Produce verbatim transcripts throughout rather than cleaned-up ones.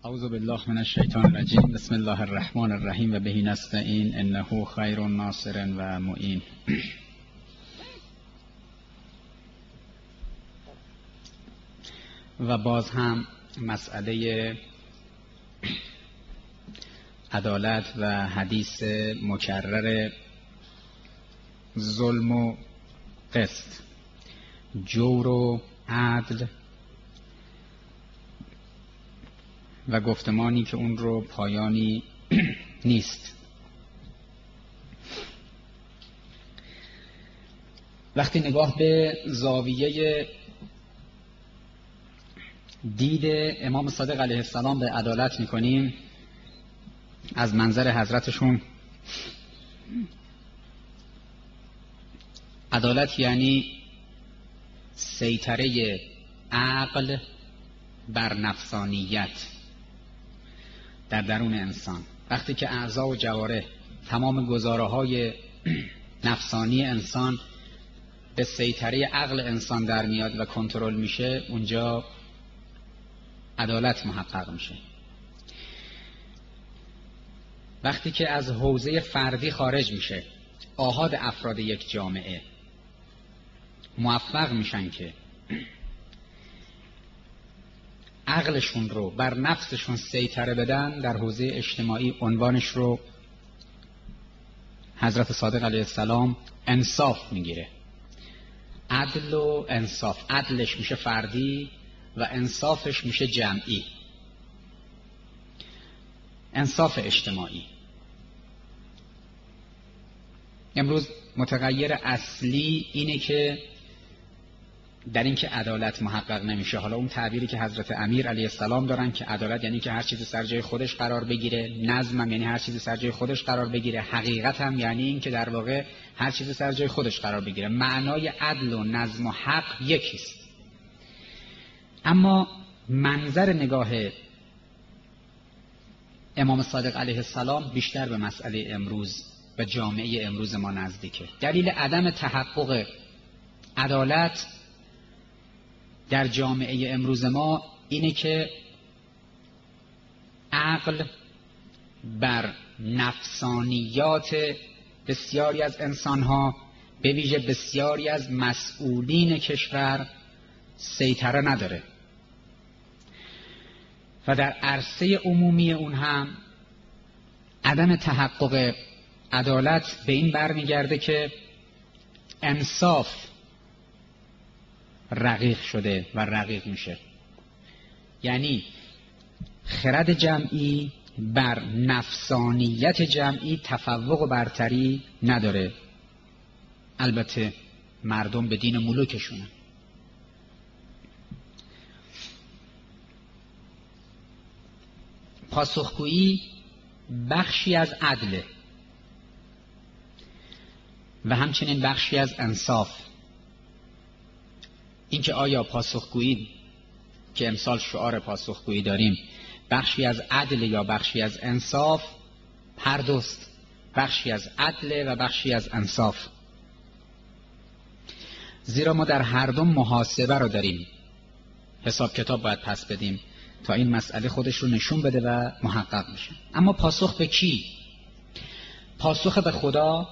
اعوذ بالله من الشیطان الرجیم. بسم الله الرحمن الرحیم و به نستعین انه خیر ناصر و معین. و باز هم مسئله عدالت و حدیث مکرر ظلم و قسط، جور و عدل و گفتمانی که اون رو پایانی نیست. وقتی نگاه به زاویه دید امام صادق علیه السلام به عدالت میکنیم، از منظر حضرتشون عدالت یعنی سیطره عقل بر نفسانیت در درون انسان. وقتی که اعضا و جوارح، تمام گزاره‌های نفسانی انسان به سیطره عقل انسان در میاد و کنترل میشه، اونجا عدالت محقق میشه. وقتی که از حوزه فردی خارج میشه، آحاد افراد یک جامعه موفق میشن که عقلشون رو بر نفسشون سیطره بدن، در حوزه اجتماعی عنوانش رو حضرت صادق علیه السلام انصاف میگیره. عدل و انصاف، عدلش میشه فردی و انصافش میشه جمعی، انصاف اجتماعی. امروز متغیر اصلی اینه که در این که عدالت محقق نمیشه. حالا اون تعبیری که حضرت امیر علیه السلام دارن که عدالت یعنی که هر چیزی سر جای خودش قرار بگیره، نظم هم یعنی هر چیزی سر جای خودش قرار بگیره، حقیقت هم یعنی این که در واقع هر چیزی سر جای خودش قرار بگیره. معنای عدل و نظم و حق یکیست، اما منظر نگاه امام صادق علیه السلام بیشتر به مسئله امروز و جامعه امروز ما نزدیکه. دلیل عدم تحقق عدالت در جامعه امروز ما اینه که عقل بر نفسانیات بسیاری از انسانها، به ویژه بسیاری از مسئولین کشور سیطره نداره و در عرصه عمومی اون هم عدم تحقق عدالت به این برمیگرده که انصاف رقیق شده و رقیق میشه. یعنی خرد جمعی بر نفسانیت جمعی تفوق و برتری نداره. البته مردم به دین ملوکشونه. پاسخگویی بخشی از عدله و همچنین بخشی از انصاف. اینکه آیا پاسخگویی که امسال شعار پاسخگویی داریم بخشی از عدل یا بخشی از انصاف، هر دوست، بخشی از عدل و بخشی از انصاف. زیرا ما در هر دو محاسبه رو داریم، حساب کتاب باید پس بدیم تا این مسئله خودش رو نشون بده و محقق میشه. اما پاسخ به کی؟ پاسخ به خدا،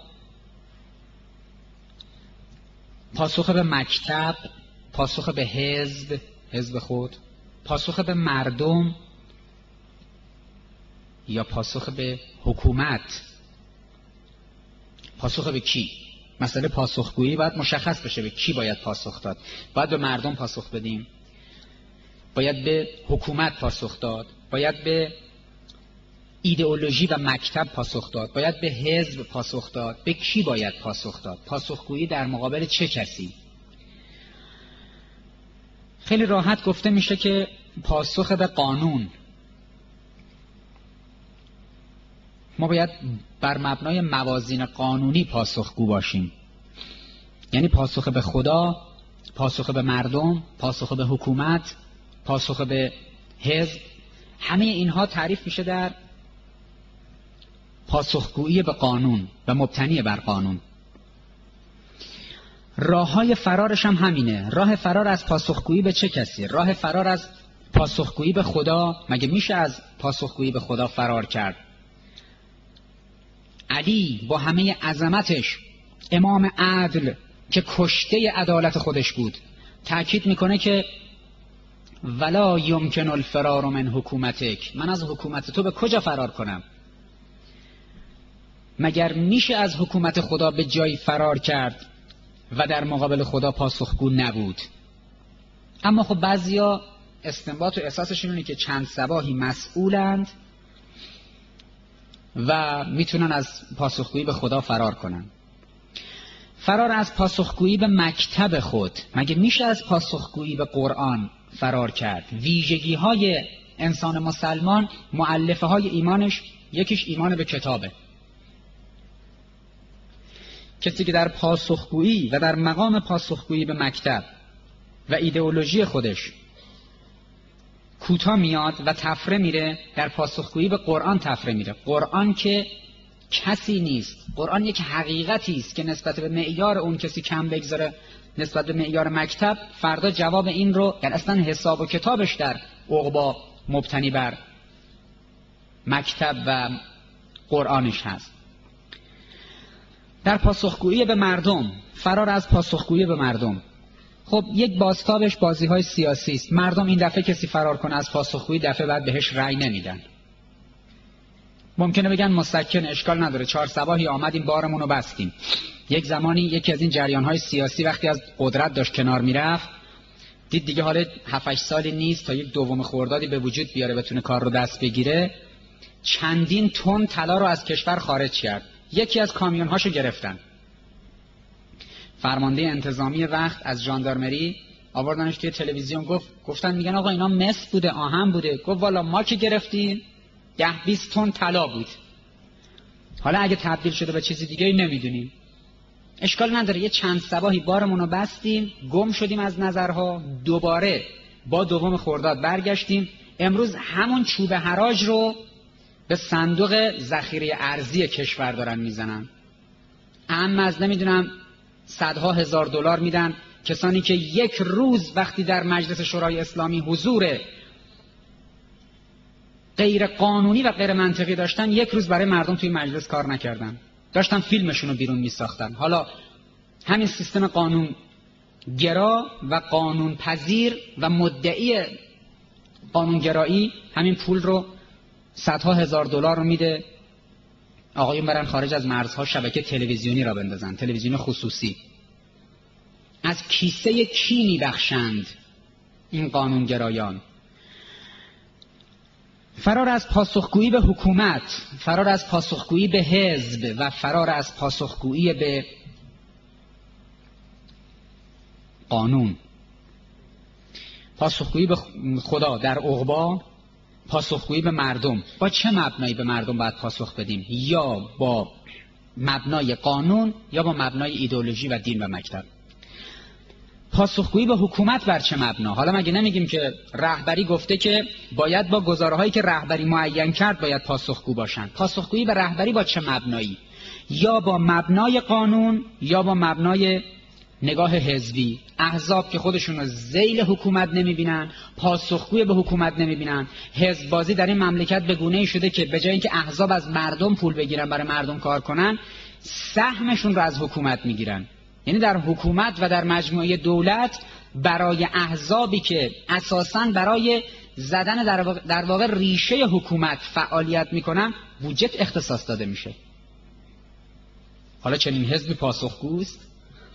پاسخ به مکتب، پاسخ به حزب، حزب خود، پاسخ به مردم یا پاسخ به حکومت؟ پاسخ به کی؟ مسئله پاسخگویی باید مشخص بشه به کی باید پاسخ داد. باید به مردم پاسخ بدیم، باید به حکومت پاسخ داد، باید به ایدئولوژی و مکتب پاسخ داد، باید به حزب پاسخ داد. به کی باید پاسخ داد؟ پاسخگویی در مقابل چه کسی؟ خیلی راحت گفته میشه که پاسخ به قانون. ما باید بر مبنای موازین قانونی پاسخگو باشیم. یعنی پاسخ به خدا، پاسخ به مردم، پاسخ به حکومت، پاسخ به حزب، همه اینها تعریف میشه در پاسخگویی به قانون و مبتنی بر قانون. راههای فرارش هم همینه. راه فرار از پاسخگویی به چه کسی؟ راه فرار از پاسخگویی به خدا، مگه میشه از پاسخگویی به خدا فرار کرد؟ علی با همه عظمتش، امام عدل که کشته عدالت خودش بود، تأکید میکنه که ولا یمکن الفرار من حکومتک، من از حکومت تو به کجا فرار کنم؟ مگر میشه از حکومت خدا به جایی فرار کرد و در مقابل خدا پاسخگو نبود؟ اما خب بعضیا استنباط و احساسشون اینه که چند صباحی مسئولند و میتونن از پاسخگویی به خدا فرار کنن. فرار از پاسخگویی به مکتب خود، مگه میشه از پاسخگویی به قرآن فرار کرد؟ ویژگی های انسان مسلمان، مؤلفه های ایمانش، یکیش ایمان به کتابه. کسی که در پاسخگویی و در مقام پاسخگویی به مکتب و ایدئولوژی خودش کوتاه میاد و تفره میره، در پاسخگویی به قرآن تفره میره. قرآن که کسی نیست، قرآن یک حقیقتی است که نسبت به معیار اون کسی کم بگذاره نسبت به معیار مکتب، فردا جواب این رو، در اصلا حساب و کتابش در عقبا مبتنی بر مکتب و قرآنش هست. در پاسخگویی به مردم، فرار از پاسخگویی به مردم، خب یک بازتابش بازی‌های سیاسی است. مردم این دفعه کسی فرار کنه از پاسخگویی، دفعه بعد بهش رأی نمیدن. ممکنه بگن مسکن، اشکال نداره، چهار صباحی آمدیم بارمون رو بستیم. یک زمانی یکی از این جریان‌های سیاسی وقتی از قدرت داشت کنار میرفت، دید دیگه حالا هفت هشت سالی نیست تا یک دوم خردادی به وجود بیاره بتونه کار رو دست بگیره، چندین تن طلا رو از کشور خارج کرد. یکی از کامیون‌هاشو گرفتن. فرمانده انتظامی وقت از ژاندارمری آوردنش توی تلویزیون، گفت گفتن میگن آقا اینا مس بوده، آهن بوده. گفت والا ما که گرفتیم ده بیست تن طلا بود. حالا اگه تبدیل شده به چیزی دیگه نمیدونیم، اشکال نداره. یه چند صباحی بارمون رو بستیم، گم شدیم از نظرها، دوباره با دوم خرداد برگشتیم. امروز همون چوب حراج رو به صندوق ذخیره ارزی کشور دارن میزنن. اما از نمیدونم صدها هزار دلار میدن کسانی که یک روز وقتی در مجلس شورای اسلامی حضور غیر قانونی و غیر منطقی داشتن، یک روز برای مردم توی مجلس کار نکردن، داشتن فیلمشون رو بیرون میساختن. حالا همین سیستم قانون گرا و قانون پذیر و مدعی قانونگرایی همین پول رو، صدها هزار دلار رو میده آقایون برن خارج از مرزها شبکه تلویزیونی را بندازن، تلویزیون خصوصی. از کیسه کی میبخشند این قانونگرایان؟ فرار از پاسخگویی به حکومت، فرار از پاسخگویی به حزب و فرار از پاسخگویی به قانون. پاسخگویی به خدا در عقبا، پاسخگویی به مردم. با چه مبنایی به مردم باید پاسخ بدیم؟ یا با مبنای قانون یا با مبنای ایدئولوژی و دین و مکتب. پاسخگویی به حکومت بر چه مبنا؟ حالا مگه نمیگیم که رهبری گفته که باید با گزاره‌هایی که رهبری معین کرد باید پاسخگو باشن؟ پاسخگویی به رهبری با چه مبنایی؟ یا با مبنای قانون یا با مبنای نگاه حزبی. احزاب که خودشون رو ذیل حکومت نمیبینن، پاسخگوی به حکومت نمیبینن. حزب بازی در این مملکت به گونه‌ای شده که به جای اینکه احزاب از مردم پول بگیرن برای مردم کار کنن، سهمشون رو از حکومت میگیرن. یعنی در حکومت و در مجموعه دولت برای احزابی که اساساً برای زدن در واقع, در واقع ریشه حکومت فعالیت میکنن بودجه اختصاص داده میشه. حالا چنین حزبی پاسخگوست؟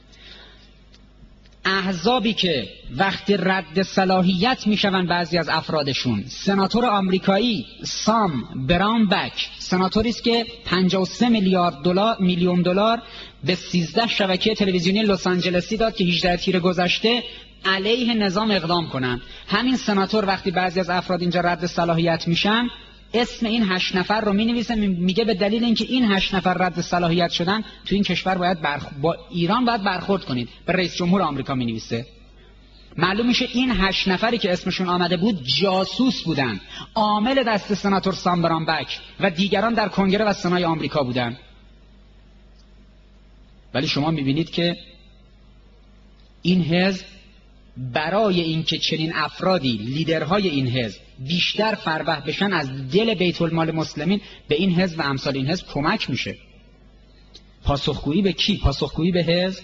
احزابی که وقتی رد صلاحیت میشون بعضی از افرادشون، سناتور آمریکایی سام براونبک، سناتوری است که پنجاه و سه میلیارد دلار میلیون دلار به سیزده شبکه تلویزیونی لس آنجلسی داد که هجده تیر گذشته علیه نظام اقدام کنن. همین سناتور وقتی بعضی از افراد اینجا رد صلاحیت میشن، اسم این هشت نفر رو مینویسه، میگه به دلیل اینکه این هشت نفر رد صلاحیت شدن تو این کشور باید برخ... با ایران باید برخورد کنید. به رئیس جمهور آمریکا مینویسه. معلوم میشه این هشت نفری که اسمشون آمده بود جاسوس بودن، عامل دست سناتور سام براونبک و دیگران در کنگره و سنای آمریکا بودن. ولی شما میبینید که این حزب برای اینکه چنین افرادی لیدرهای این حزب بیشتر فربه بشن از دل بیت المال مسلمین به این حزب و امثال این حزب کمک میشه. پاسخگویی به کی؟ پاسخگویی به حزب.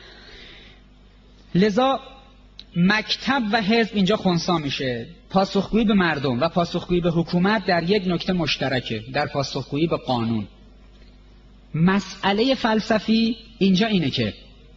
لذا مکتب و حزب اینجا خنثی میشه. پاسخگویی به مردم و پاسخگویی به حکومت در یک نکته مشترکه، در پاسخگویی به قانون. مسئله فلسفی اینجا اینه که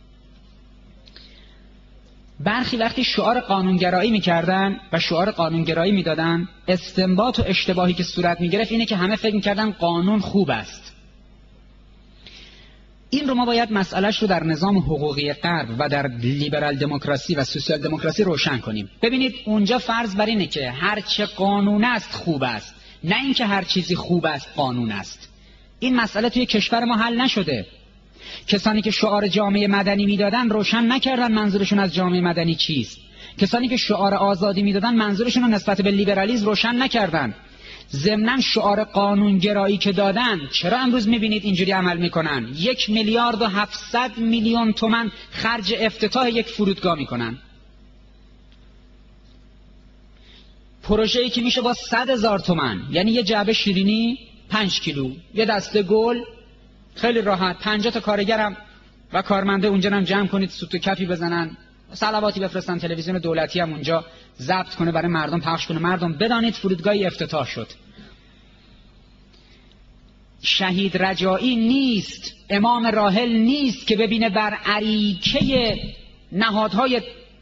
برخی وقتی شعار قانونگرایی میکردن و شعار قانونگرایی میدادن، استنباط و اشتباهی که صورت میگرفت اینه که همه فکر میکردن قانون خوب است. این رو ما باید مسئلهش رو در نظام حقوقی غرب و در لیبرال دموکراسی و سوسیال دموکراسی روشن کنیم. ببینید اونجا فرض بر اینه که هر چه قانون است خوب است، نه اینکه هر چیزی خوب است قانون است. این مسئله توی کشور ما حل نشده. کسانی که شعار جامعه مدنی میدادن روشن نکردن منظورشون از جامعه مدنی چیست. کسانی که شعار آزادی میدادن منظورشون رو نسبت به لیبرالیسم روشن نکردن. ضمناً شعار قانونگرایی که دادن، چرا امروز میبینید اینجوری عمل میکنن؟ یک میلیارد و هفتصد میلیون تومان خرج افتتاح یک فرودگاه میکنن. پروژه‌ای که میشه با صد هزار تومان، یعنی یه جعبه شیرینی پنج کیلو، یه دسته گل، خیلی راحت پنجاه تا کارگرم و کارمنده اونجا هم جمع کنید، سوت و کفی بزنن، صلواتی بفرستن، تلویزیون دولتی هم اونجا ضبط کنه برای مردم پخش کنه، مردم بدانید فرودگاهی افتتاح شد. شهید رجایی نیست، امام راحل نیست که ببینه بر اریکه نهادهای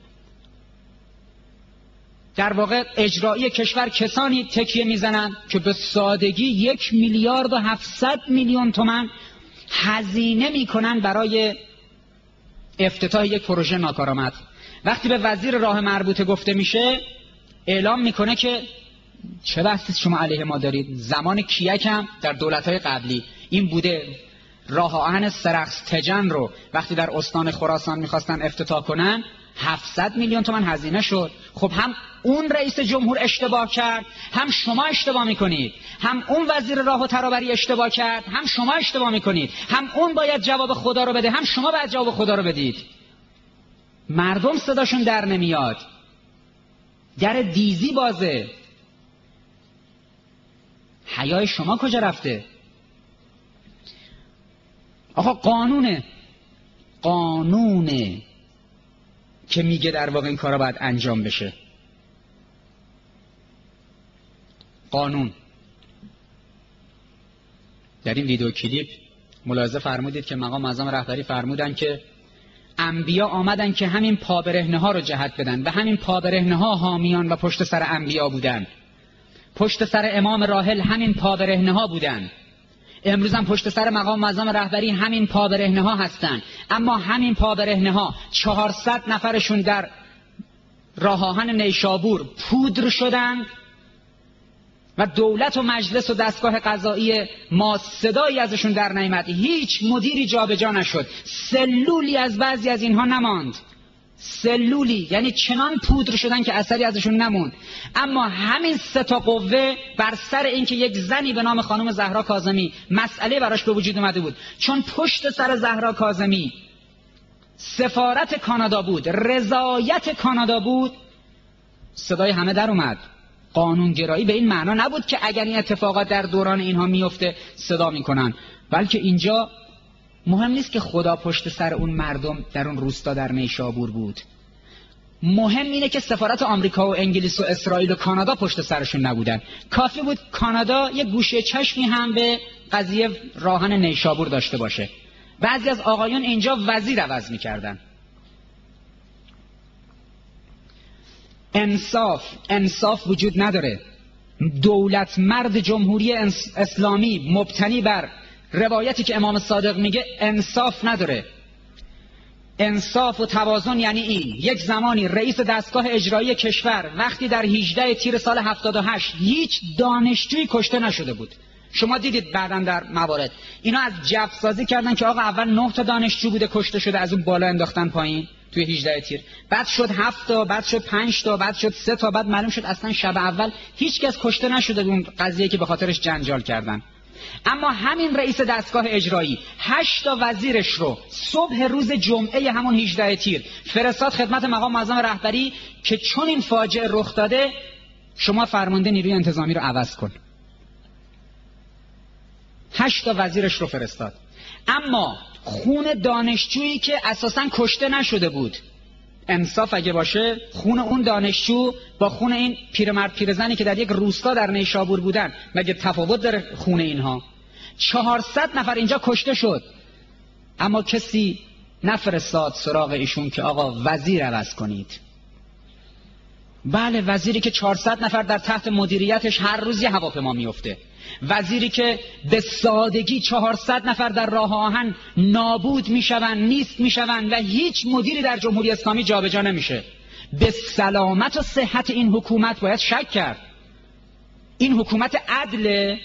در واقع اجرایی کشور کسانی تکیه میزنن که به سادگی یک میلیارد و هفتصد میلیون تومان هزینه میکنن برای افتتاح یک پروژه ناکارآمد. وقتی به وزیر راه مربوطه گفته میشه، اعلام میکنه که چه بحثی شما علیه ما دارید؟ زمان کیک هم در دولت‌های قبلی این بوده، راه آهن سرخس تجن رو وقتی در استان خراسان میخواستن افتتاح کنن هفتصد میلیون تومان هزینه شد. خب هم اون رئیس جمهور اشتباه کرد، هم شما اشتباه میکنید. هم اون وزیر راه و ترابری اشتباه کرد، هم شما اشتباه میکنید. هم اون باید جواب خدا رو بده، هم شما باید جواب خدا رو بدید. مردم صداشون در نمیاد، در دیزی بازه. حیای شما کجا رفته؟ آقا قانونه قانونه که میگه در واقع این کارا باید انجام بشه. قانون. در این ویدیو کلیپ ملاحظه فرمودید که مقام معظم رهبری فرمودن که انبیا آمدن که همین پابرهنه ها رو جهت بدن و همین پابرهنه ها حامیان و پشت سر انبیا بودن. پشت سر امام راحل همین پابرهنه ها بودن. امروز هم پشت سر مقام معظم رهبری همین پابرهنه ها هستن. اما همین پابرهنه ها چهارصد نفرشون در راه آهن نیشابور پودر شدن و دولت و مجلس و دستگاه قضایی ما صدایی ازشون در نیامد. هیچ مدیری جابجا نشد. سلولی از بعضی از اینها نماند. سلولی، یعنی چنان پودر شدن که اثری ازشون نموند. اما همین سه تا قوه بر سر اینکه یک زنی به نام خانم زهرا کاظمی مسئله براش به وجود اومده بود، چون پشت سر زهرا کاظمی سفارت کانادا بود، رضایت کانادا بود، صدای همه در اومد. قانونگرایی به این معنا نبود که اگر این اتفاقات در دوران اینها میفته صدا میکنن، بلکه اینجا مهم نیست که خدا پشت سر اون مردم در اون روستا در نیشابور بود. مهم اینه که سفارت آمریکا و انگلیس و اسرائیل و کانادا پشت سرشون نبودن. کافی بود کانادا یک گوشه چشمی هم به قضیه راهن نیشابور داشته باشه. بعضی از آقایون اینجا وزیر عوض میکردن. انصاف انصاف وجود نداره. دولت مرد جمهوری اسلامی مبتنی بر روایتی که امام صادق میگه انصاف نداره. انصاف و توازن یعنی این: یک زمانی رئیس دستگاه اجرایی کشور وقتی در هجده تیر سال هفتاد و هشت هیچ دانشجویی کشته نشده بود. شما دیدید بعداً در موارد اینا از جف سازی کردن که آقا اول نه تا دانشجو بوده کشته شده، از اون بالا انداختن پایین توی هجده تیر، بعد شد هفت تا، بعد شد پنج تا، بعد شد سه تا، بعد معلوم شد اصلا شب اول هیچ کس کشته نشده اون قضیه که به خاطرش جنجال کردن. اما همین رئیس دستگاه اجرایی هشت تا وزیرش رو صبح روز جمعه همون هجدهم تیر فرستاد خدمت مقام معظم رهبری که چون این فاجعه رخ داده شما فرمانده نیروی انتظامی رو عوض کن. هشت تا وزیرش رو فرستاد. اما خون دانشجویی که اساساً کشته نشده بود، انصاف اگه باشه، خون اون دانشجو با خون این پیرمرد پیرزنی که در یک روستا در نیشابور بودن مگه تفاوت داره خون اینها؟ چهارصد نفر اینجا کشته شد، اما کسی نفرستاد سراغ ایشون که آقا وزیر عوض کنید. بله، وزیری که چهارصد نفر در تحت مدیریتش هر روز یه هواپیما میفته، وزیری که به سادگی چهارصد نفر در راه آهن نابود میشوند، نیست میشوند و هیچ مدیری در جمهوری اسلامی جابجا نمیشه. به سلامت و صحت این حکومت باید شک کرد. این حکومت عدل؟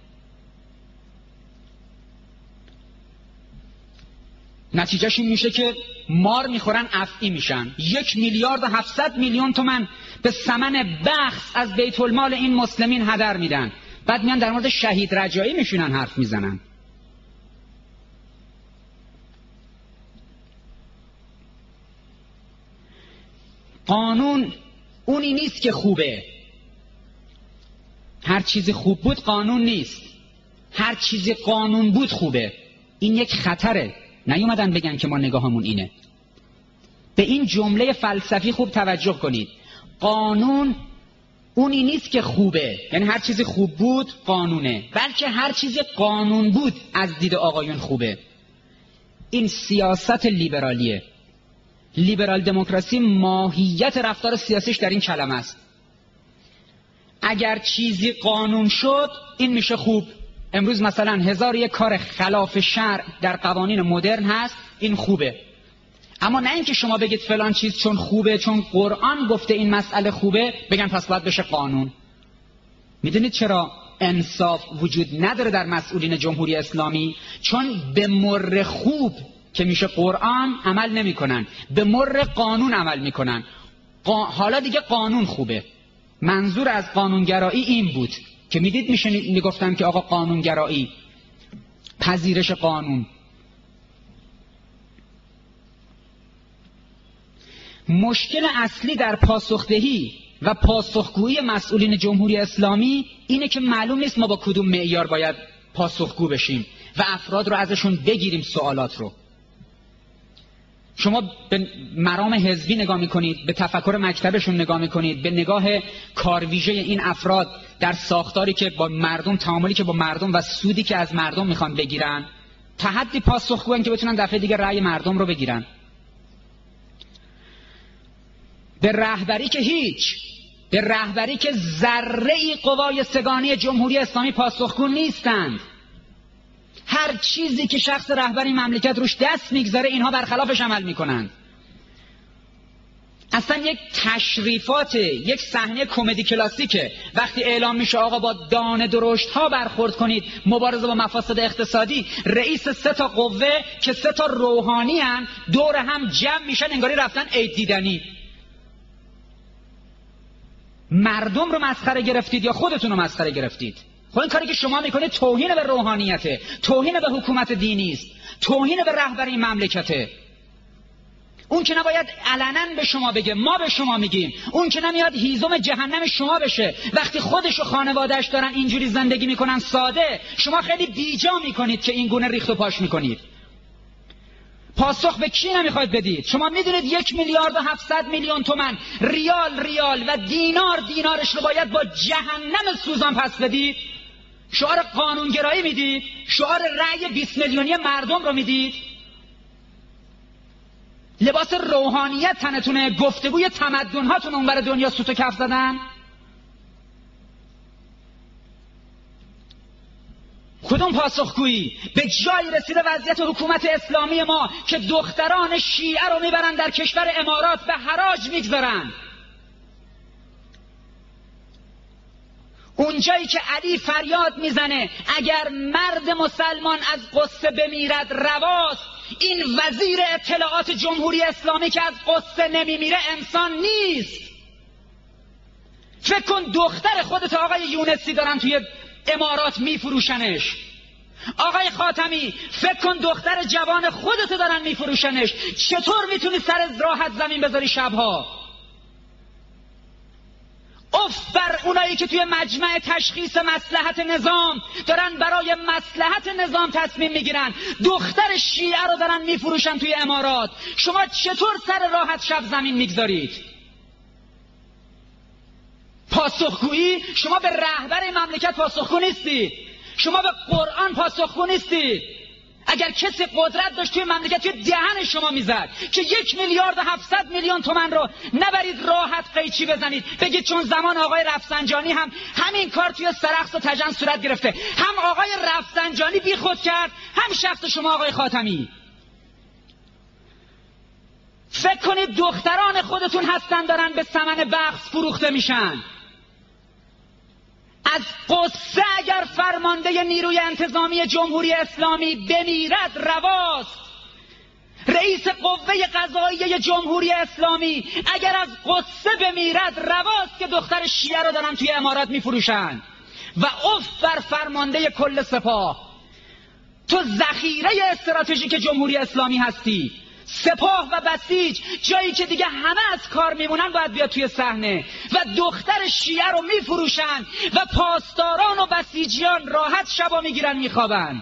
نتیجهش این میشه که مار میخورن افعی میشن. یک میلیارد و هفتصد میلیون تومن به ثمن بخس از بیت المال این مسلمین هدر میدن، بعد میان در مورد شهید رجایی میشونن حرف میزنن. قانون اونی نیست که خوبه. هر چیزی خوب بود قانون نیست، هر چیزی قانون بود خوبه. این یک خطره. نیومدن بگن که ما نگاهمون اینه. به این جمله فلسفی خوب توجه کنید. قانون اونی نیست که خوبه، یعنی هر چیزی خوب بود قانونه، بلکه هر چیزی قانون بود از دید آقایون خوبه. این سیاست لیبرالیه. لیبرال دموکراسی ماهیت رفتار سیاسیش در این کلمه است. اگر چیزی قانون شد این میشه خوب. امروز مثلا هزار یک کار خلاف شرع در قوانین مدرن هست، این خوبه. اما نه اینکه شما بگید فلان چیز چون خوبه، چون قرآن گفته این مسئله خوبه، بگن پس باید بشه قانون. میدونید چرا انصاف وجود نداره در مسئولین جمهوری اسلامی؟ چون به مر خوب که میشه قرآن عمل نمی کنن، به مر قانون عمل میکنن. قا... حالا دیگه قانون خوبه. منظور از قانونگرایی این بود که میدید میشه میگفتن که آقا قانونگرایی، پذیرش قانون. مشکل اصلی در پاسخدهی و پاسخگویی مسئولین جمهوری اسلامی اینه که معلوم نیست ما با کدوم معیار باید پاسخگو بشیم و افراد رو ازشون بگیریم سوالات رو. شما به مرام حزبی نگاه میکنید، به تفکر مکتبشون نگاه میکنید، به نگاه کارویژه این افراد در ساختاری که با مردم، تعاملی که با مردم و سودی که از مردم میخوان بگیرن، تا حدی پاسخگوان که بتونن دفعه دیگه رأی مردم رو بگیرن. به رهبری که هیچ، به رهبری که ذره‌ای قوای سگانی جمهوری اسلامی پاسخگو نیستند. هر چیزی که شخص رهبری مملکت روش دست میگذاره اینها برخلافش عمل میکنند. اصلا یک تشریفات، یک صحنه کمدی کلاسیکه وقتی اعلام میشه آقا با دانه درشت ها برخورد کنید، مبارزه با مفاسد اقتصادی. رئیس سه تا قوه که سه تا روحانی هن دور هم جمع میشن انگاری رفتن عید دیدنی. مردم رو مسخره گرفتید یا خودتون رو مسخره گرفتید؟ خب این کاری که شما میکنید توهین به روحانیته، توهین به حکومت دینی است، توهین به رهبری مملکته. اون که نباید علنا به شما بگه، ما به شما میگیم. اون که نمیاد هیزم جهنم شما بشه. وقتی خودش و خانواده‌اش دارن اینجوری زندگی میکنن ساده، شما خیلی بیجا میکنید که این گونه ریخت و پاش میکنید. پاسخ به کی نمیخواید بدید؟ شما میدونید یک میلیارد و هفتصد میلیون تومن ریال ریال و دینار دینارش رو باید با جهنم سوزان پس بدید؟ شعار قانونگرایی میدید؟ شعار رأی بیست میلیونی مردم رو میدید؟ لباس روحانیت تنتونه، گفتگوی تمدن هاتون اونور دنیا سوت و کف زدن؟ کدوم پاسخگویی؟ به جایی رسیده وضعیت حکومت اسلامی ما که دختران شیعه رو میبرن در کشور امارات به حراج میگذارن. اونجایی که علی فریاد میزنه اگر مرد مسلمان از قصه بمیرد رواست، این وزیر اطلاعات جمهوری اسلامی که از قصه نمیمیره انسان نیست. فکر کن دختر خودت آقای یونسی دارن توی امارات میفروشنش. آقای خاتمی فکر کن دختر جوان خودتو دارن میفروشنش، چطور میتونی سر راحت زمین بذاری شبها؟ اف بر اونایی که توی مجمع تشخیص مصلحت نظام دارن برای مصلحت نظام تصمیم میگیرن، دختر شیعه رو دارن میفروشن توی امارات. شما چطور سر راحت شب زمین میگذارید؟ پاسخگویی؟ شما به رهبر مملکت پاسخگو نیستی، شما به قرآن پاسخگو نیستی. اگر کسی قدرت داشت توی مملکت توی دهن شما میزد که یک میلیارد و هفتصد میلیون تومن رو نبرید راحت قیچی بزنید، بگید چون زمان آقای رفسنجانی هم همین کار توی سرخس و تجن صورت گرفته، هم آقای رفسنجانی بی خود کرد، هم شخص شما آقای خاتمی. فکر کنید دختران خودتون هستن دارن به ثمن بخس فروخته میشن. از قصه اگر فرمانده نیروی انتظامی جمهوری اسلامی بمیرد رواست. رئیس قوه قضاییه جمهوری اسلامی اگر از قصه بمیرد رواست که دختر شیعه رو دارن توی امارات میفروشن. و اف بر فرمانده کل سپاه. تو ذخیره استراتژیک جمهوری اسلامی هستی. سپاه و بسیج جایی که دیگه همه از کار میمونن باید بیاد توی صحنه و دختر شیعه رو میفروشن و پاسداران و بسیجیان راحت شبا میگیرن میخوابن.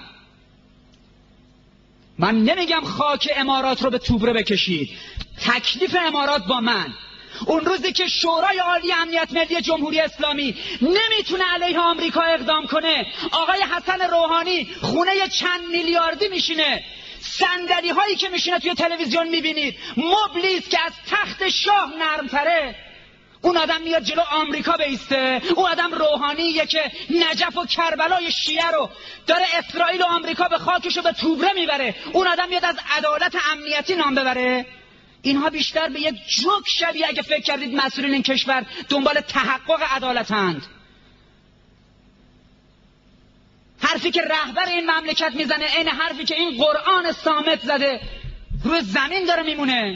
من نمیگم خاک امارات رو به توبره بکشید، تکلیف امارات با من. اون روزی که شورای عالی امنیت ملی جمهوری اسلامی نمیتونه علیه آمریکا اقدام کنه، آقای حسن روحانی خونه چند میلیاردی میشینه، صندلی هایی که میشینه توی تلویزیون میبینید مبلیست که از تخت شاه نرمتره. اون آدم میاد جلو آمریکا بیسته، اون آدم روحانیه که نجف و کربلای شیعه رو داره اسرائیل و آمریکا به خاکشو به توبره میبره، اون آدم میاد از عدالت امنیتی نام ببره. اینها بیشتر به یک جوک شبیه اگه فکر کردید مسئولین این کشور دنبال تحقق عدالتند. حرفی که رهبر این مملکت میزنه این حرفی که این قرآن صامت زده روی زمین داره میمونه.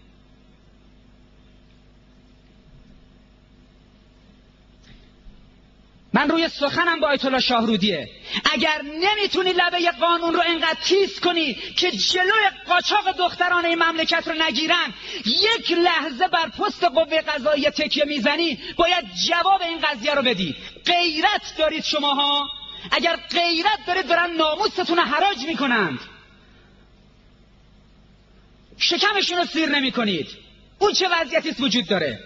من روی سخنم با آیت الله شاهرودیه، اگر نمیتونی لبه قانون رو انقدر تیز کنی که جلوی قاچاق دختران این مملکت رو نگیرن، یک لحظه بر پست قوه قضاییه تکیه میزنی، باید جواب این قضیه رو بدی. غیرت دارید شماها؟ اگر غیرت دارید دارن ناموستون رو حراج میکنند، شکمشون رو سیر نمی کنید. اون چه وضعیتی وجود داره؟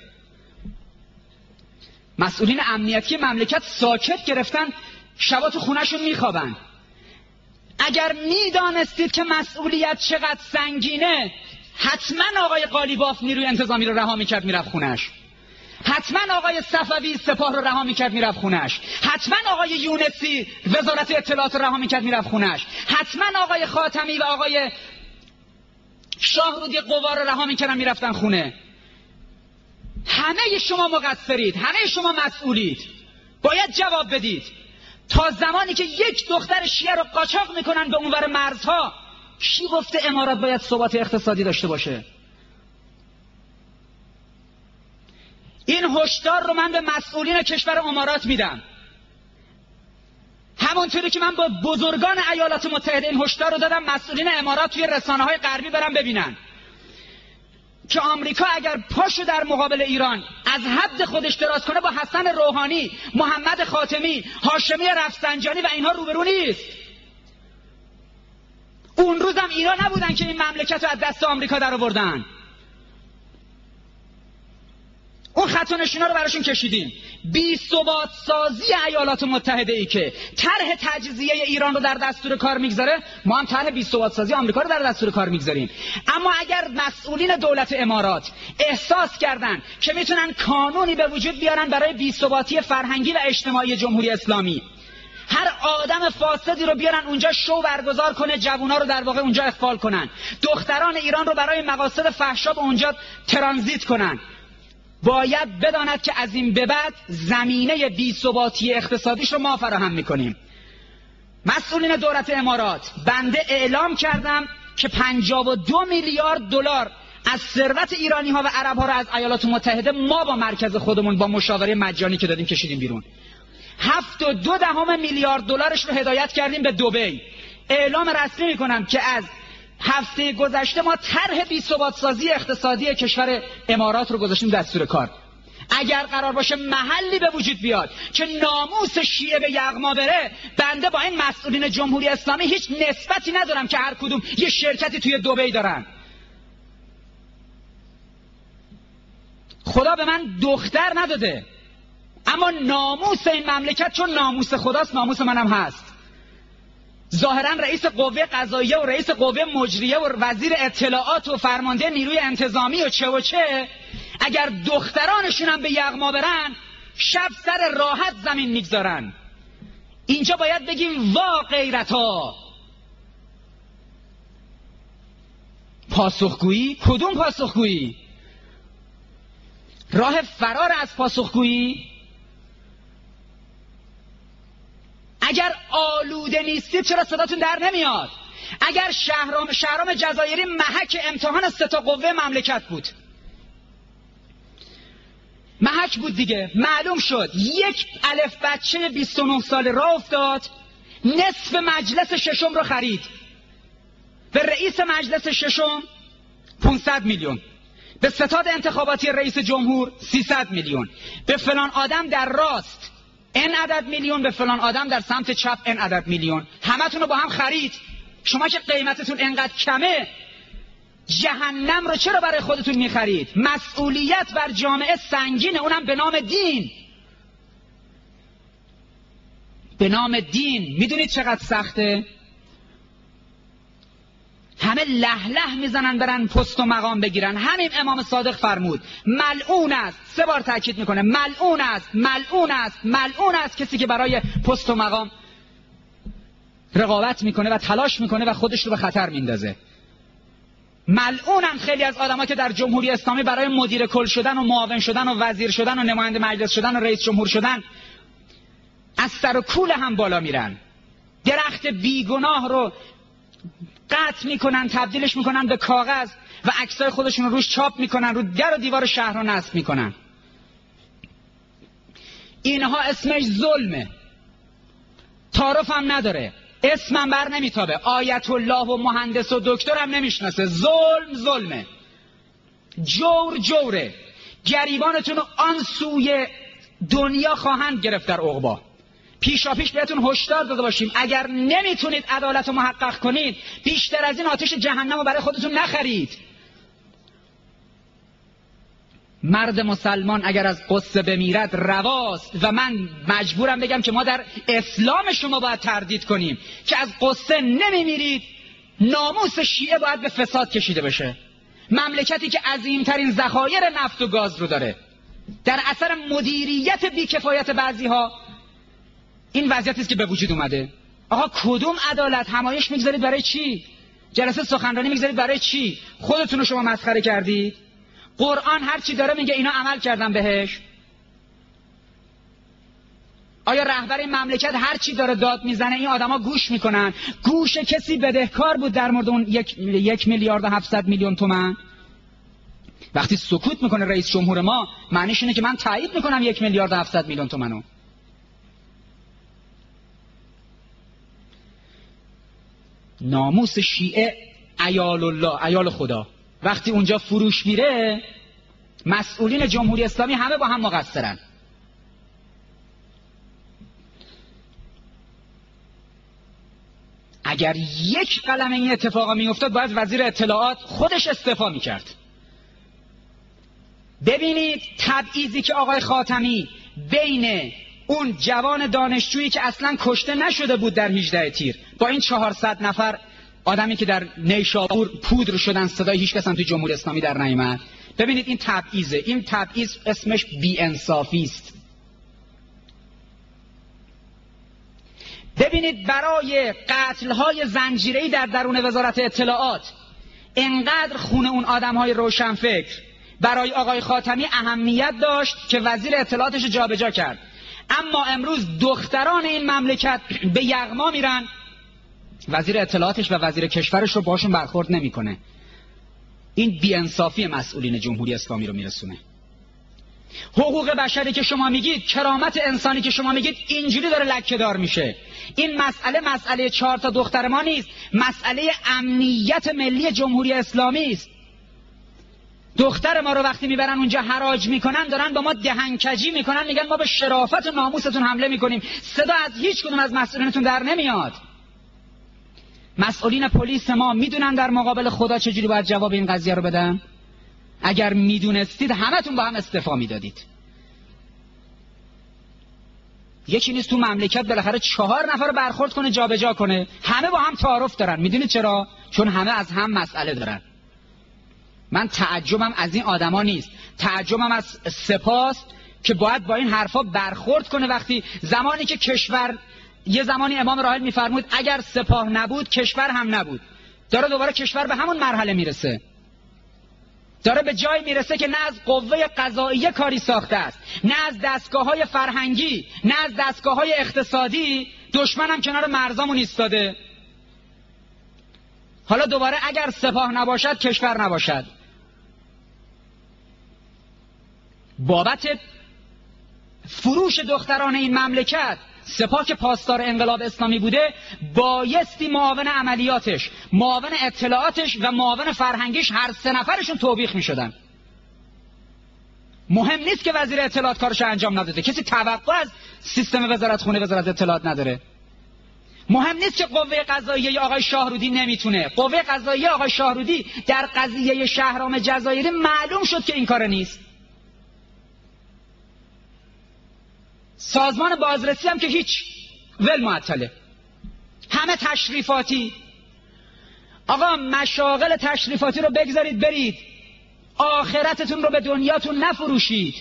مسئولین امنیتی مملکت ساکت گرفتن، شبا تو خونهشون میخوابن. اگر میدانستید که مسئولیت چقدر سنگینه، حتما آقای قالیباف نیروی انتظامی رو رها میکرد میرفت خونش، حتما آقای صفوی سپاه رو رها میکرد میرفت خونش، حتما آقای یونسی وزارت اطلاعات رو رها میکرد میرفت خونش، حتما آقای خاتمی و آقای شاهرودی قوا رو رها میکردن میرفتن خونه. همه شما مقصرید، همه شما مسئولید، باید جواب بدید. تا زمانی که یک دختر شیعه رو قاچاق میکنن به اونور مرزها، کی گفته امارات باید ثبات اقتصادی داشته باشه؟ این هشدار رو من به مسئولین کشور امارات میدم، همونطوری که من با بزرگان ایالات متحده این هشدار رو دادم. مسئولین امارات توی رسانه‌های غربی برن ببینن که آمریکا اگر پاشو در مقابل ایران از حد خودش دراز کنه با حسن روحانی، محمد خاتمی، هاشمی رفسنجانی و اینها روبرو نیست. اون روزم اینا نبودن که این مملکت رو از دست آمریکا در آوردن. اون خط و نشونا رو براشون کشیدیم. بی ثبات سازی ایالات متحده ای که طرح تجزیه ایران رو در دستور کار میگذاره، ما هم طرح بی ثبات سازی آمریکا رو در دستور کار میگذاریم. اما اگر مسئولین دولت امارات احساس کردن که میتونن قانونی به وجود بیارن برای بی ثباتی فرهنگی و اجتماعی جمهوری اسلامی، هر آدم فاسدی رو بیارن اونجا شو برگزار کنه، جوونا رو در واقع اونجا اخفال کنن، دختران ایران رو برای مقاصد فحشا به اونجا ترانزیت کنن، باید بداند که از این به بعد زمینه بی‌ثباتی اقتصادیش رو ما فراهم میکنیم. مسئولین دولت امارات، بنده اعلام کردم که پنجاه و دو میلیارد دلار از ثروت ایرانی ها و عرب ها رو از ایالات متحده ما با مرکز خودمون با مشاوره مجانی که دادیم کشیدیم بیرون. هفت و دو دهم میلیارد دلارش رو هدایت کردیم به دبی. اعلام رسمی میکنم که از هفته گذشته ما طرح بی‌ثبات سازی اقتصادی کشور امارات رو گذاشتیم دستور کار. اگر قرار باشه محلی به وجود بیاد که ناموس شیعه به یغما بره، بنده با این مسئولین جمهوری اسلامی هیچ نسبتی ندارم که هر کدوم یه شرکتی توی دبی دارن. خدا به من دختر نداده، اما ناموس این مملکت چون ناموس خداست ناموس منم هست. ظاهرا رئیس قوه قضاییه و رئیس قوه مجریه و وزیر اطلاعات و فرمانده نیروی انتظامی و چه و چه اگر دخترانشون هم به یغما برن، شب سر راحت زمین میگذارن. اینجا باید بگیم وا غیرتا. پاسخگویی؟ کدوم پاسخگویی؟ راه فرار از پاسخگویی؟ اگر آلوده نیستید چرا صداتون در نمیاد؟ اگر شهرام شهرام جزایری محک امتحان سه تا قوه مملکت بود، محک بود دیگه، معلوم شد یک الف بچه بیست و نه ساله راه افتاد، نصف مجلس ششم رو خرید، به رئیس مجلس ششم پانصد میلیون، به ستاد انتخاباتی رئیس جمهور سیصد میلیون، به فلان آدم در راست این عدد میلیون، به فلان آدم در سمت چپ این عدد میلیون، همتون رو با هم خرید. شما که قیمتتون اینقدر کمه، جهنم رو چرا برای خودتون میخرید؟ مسئولیت بر جامعه سنگینه، اونم به نام دین. به نام دین. میدونید چقدر سخته؟ همه لح لح میزنن برن پست و مقام بگیرن. همین امام صادق فرمود ملعون است، سه بار تاکید میکنه ملعون است، ملعون است، ملعون است کسی که برای پست و مقام رقابت میکنه و تلاش میکنه و خودش رو به خطر میندازه. ملعونن خیلی از آدما که در جمهوری اسلامی برای مدیر کل شدن و معاون شدن و وزیر شدن و نماینده مجلس شدن و رئیس جمهور شدن از سر و کول هم بالا میرن. درخت بیگناه رو قطع میکنن، تبدیلش میکنن به کاغذ و عکسای خودشون رو روش چاپ میکنن، رو در و دیوار شهر رو نصب میکنن. اینها اسمش ظلمه، تعارف هم نداره، اسمم بر نمیتابه، آیت الله و مهندس و دکتر هم نمیشناسه. ظلم ظلمه، جور جوره. گریبانتون رو آن سوی دنیا خواهند گرفت در عقبا. پیشا پیش بهتون هشدار داده باشیم اگر نمیتونید عدالت رو محقق کنید، بیشتر از این آتش جهنم رو برای خودتون نخرید. مرد مسلمان اگر از قصه بمیرد رواست، و من مجبورم بگم که ما در اسلام شما باید تردید کنیم که از قصه نمیمیرید. ناموس شیعه باید به فساد کشیده بشه. مملکتی که عظیمترین ذخایر نفت و گاز رو داره، در اثر مدیریت بیکفایت بعضی ها این وضعیتی است که به وجود اومده. آقا کدوم عدالت؟ همایش میگذارید برای چی؟ جلسه سخنرانی میگذارید برای چی؟ خودتون رو شما مسخره کردید. قرآن هر چی داره میگه اینا عمل کردن بهش. آیا رهبر این مملکت هر چی داره داد میزنه این آدما گوش میکنن؟ گوش کسی بدهکار بود در مورد اون یک, یک میلیارد و هفتصد میلیون تومان؟ وقتی سکوت میکنه رئیس جمهور ما، معنیش اینه که من تایید میکنم یک میلیارد و هفتصد میلیون تومانو. ناموس شیعه عیال الله، عیال خدا، وقتی اونجا فروش میره مسئولین جمهوری اسلامی همه با هم مقصرن. اگر یک قلم این اتفاقا میافتاد باید وزیر اطلاعات خودش استعفا میکرد. ببینید تبعیضی که آقای خاتمی بین اون جوان دانشجویی که اصلا کشته نشده بود در هجده تیر با این چهارصد نفر آدمی که در نیشابور پودر شدن صدای هیچ کس هم توی جمهوری اسلامی در نیامد. ببینید این تبعیضه. این تبعیض اسمش بی‌انصافی است. ببینید برای قتل‌های زنجیره‌ای در درون وزارت اطلاعات انقدر خون اون آدم‌های روشنفکر برای آقای خاتمی اهمیت داشت که وزیر اطلاعاتش جابجا کرد. اما امروز دختران این مملکت به یغما میرن، وزیر اطلاعاتش و وزیر کشورش رو باشون برخورد نمیکنه. این بی‌انصافی مسئولین جمهوری اسلامی رو میرسونه. حقوق بشری که شما میگید، کرامت انسانی که شما میگید، اینجوری داره لکه‌دار میشه. این مسئله مسئله چهار تا دختر ما نیست، مسئله امنیت ملی جمهوری اسلامی است. دختر ما رو وقتی میبرن اونجا حراج میکنن، دارن با ما دهنکجی میکنن، میگن ما به شرافت و ناموستون حمله میکنیم. صدا از هیچ کدوم از مسئولینتون در نمیاد. مسئولین پلیس ما میدونن در مقابل خدا چجوری باید جواب این قضیه رو بدن؟ اگر میدونستید همتون با هم استعفا میدادید. یکی نیست تو مملکت بالاخره چهار نفر رو برخورد کنه جابجا کنه، همه با هم تعارف دارن. میدونید چرا؟ چون همه از هم مسئله دارن. من تعجبم از این آدما نیست، تعجبم از سپاس که باید با این حرفا برخورد کنه. وقتی زمانی که کشور، یه زمانی امام راحل میفرمود اگر سپاه نبود کشور هم نبود، داره دوباره کشور به همون مرحله میرسه، داره به جای میرسه که نه از قوه قضاییه کاری ساخته است، نه از دستگاه‌های فرهنگی، نه از دستگاه‌های اقتصادی. دشمنم کنار مرزامون ایستاده. حالا دوباره اگر سپاه نباشد کشور نباشد. بابت فروش دختران این مملکت، سپاه که پاسدار انقلاب اسلامی بوده، بایستی معاون عملیاتش، معاون اطلاعاتش و معاون فرهنگیش هر سه نفرشون توبیخ می شدن. مهم نیست که وزیر اطلاعات کارش انجام نداده، کسی توقع از سیستم وزارت خونه وزارت اطلاعات نداره. مهم نیست که قوه قضاییه آقای شاهرودی نمیتونه، قوه قضاییه آقای شاهرودی در قضیه شهرام جزایری معلوم شد که این کار نیست. سازمان بازرسی هم که هیچ، ول معطله، همه تشریفاتی. آقا مشاغل تشریفاتی رو بگذارید برید، آخرتتون رو به دنیاتون نفروشید.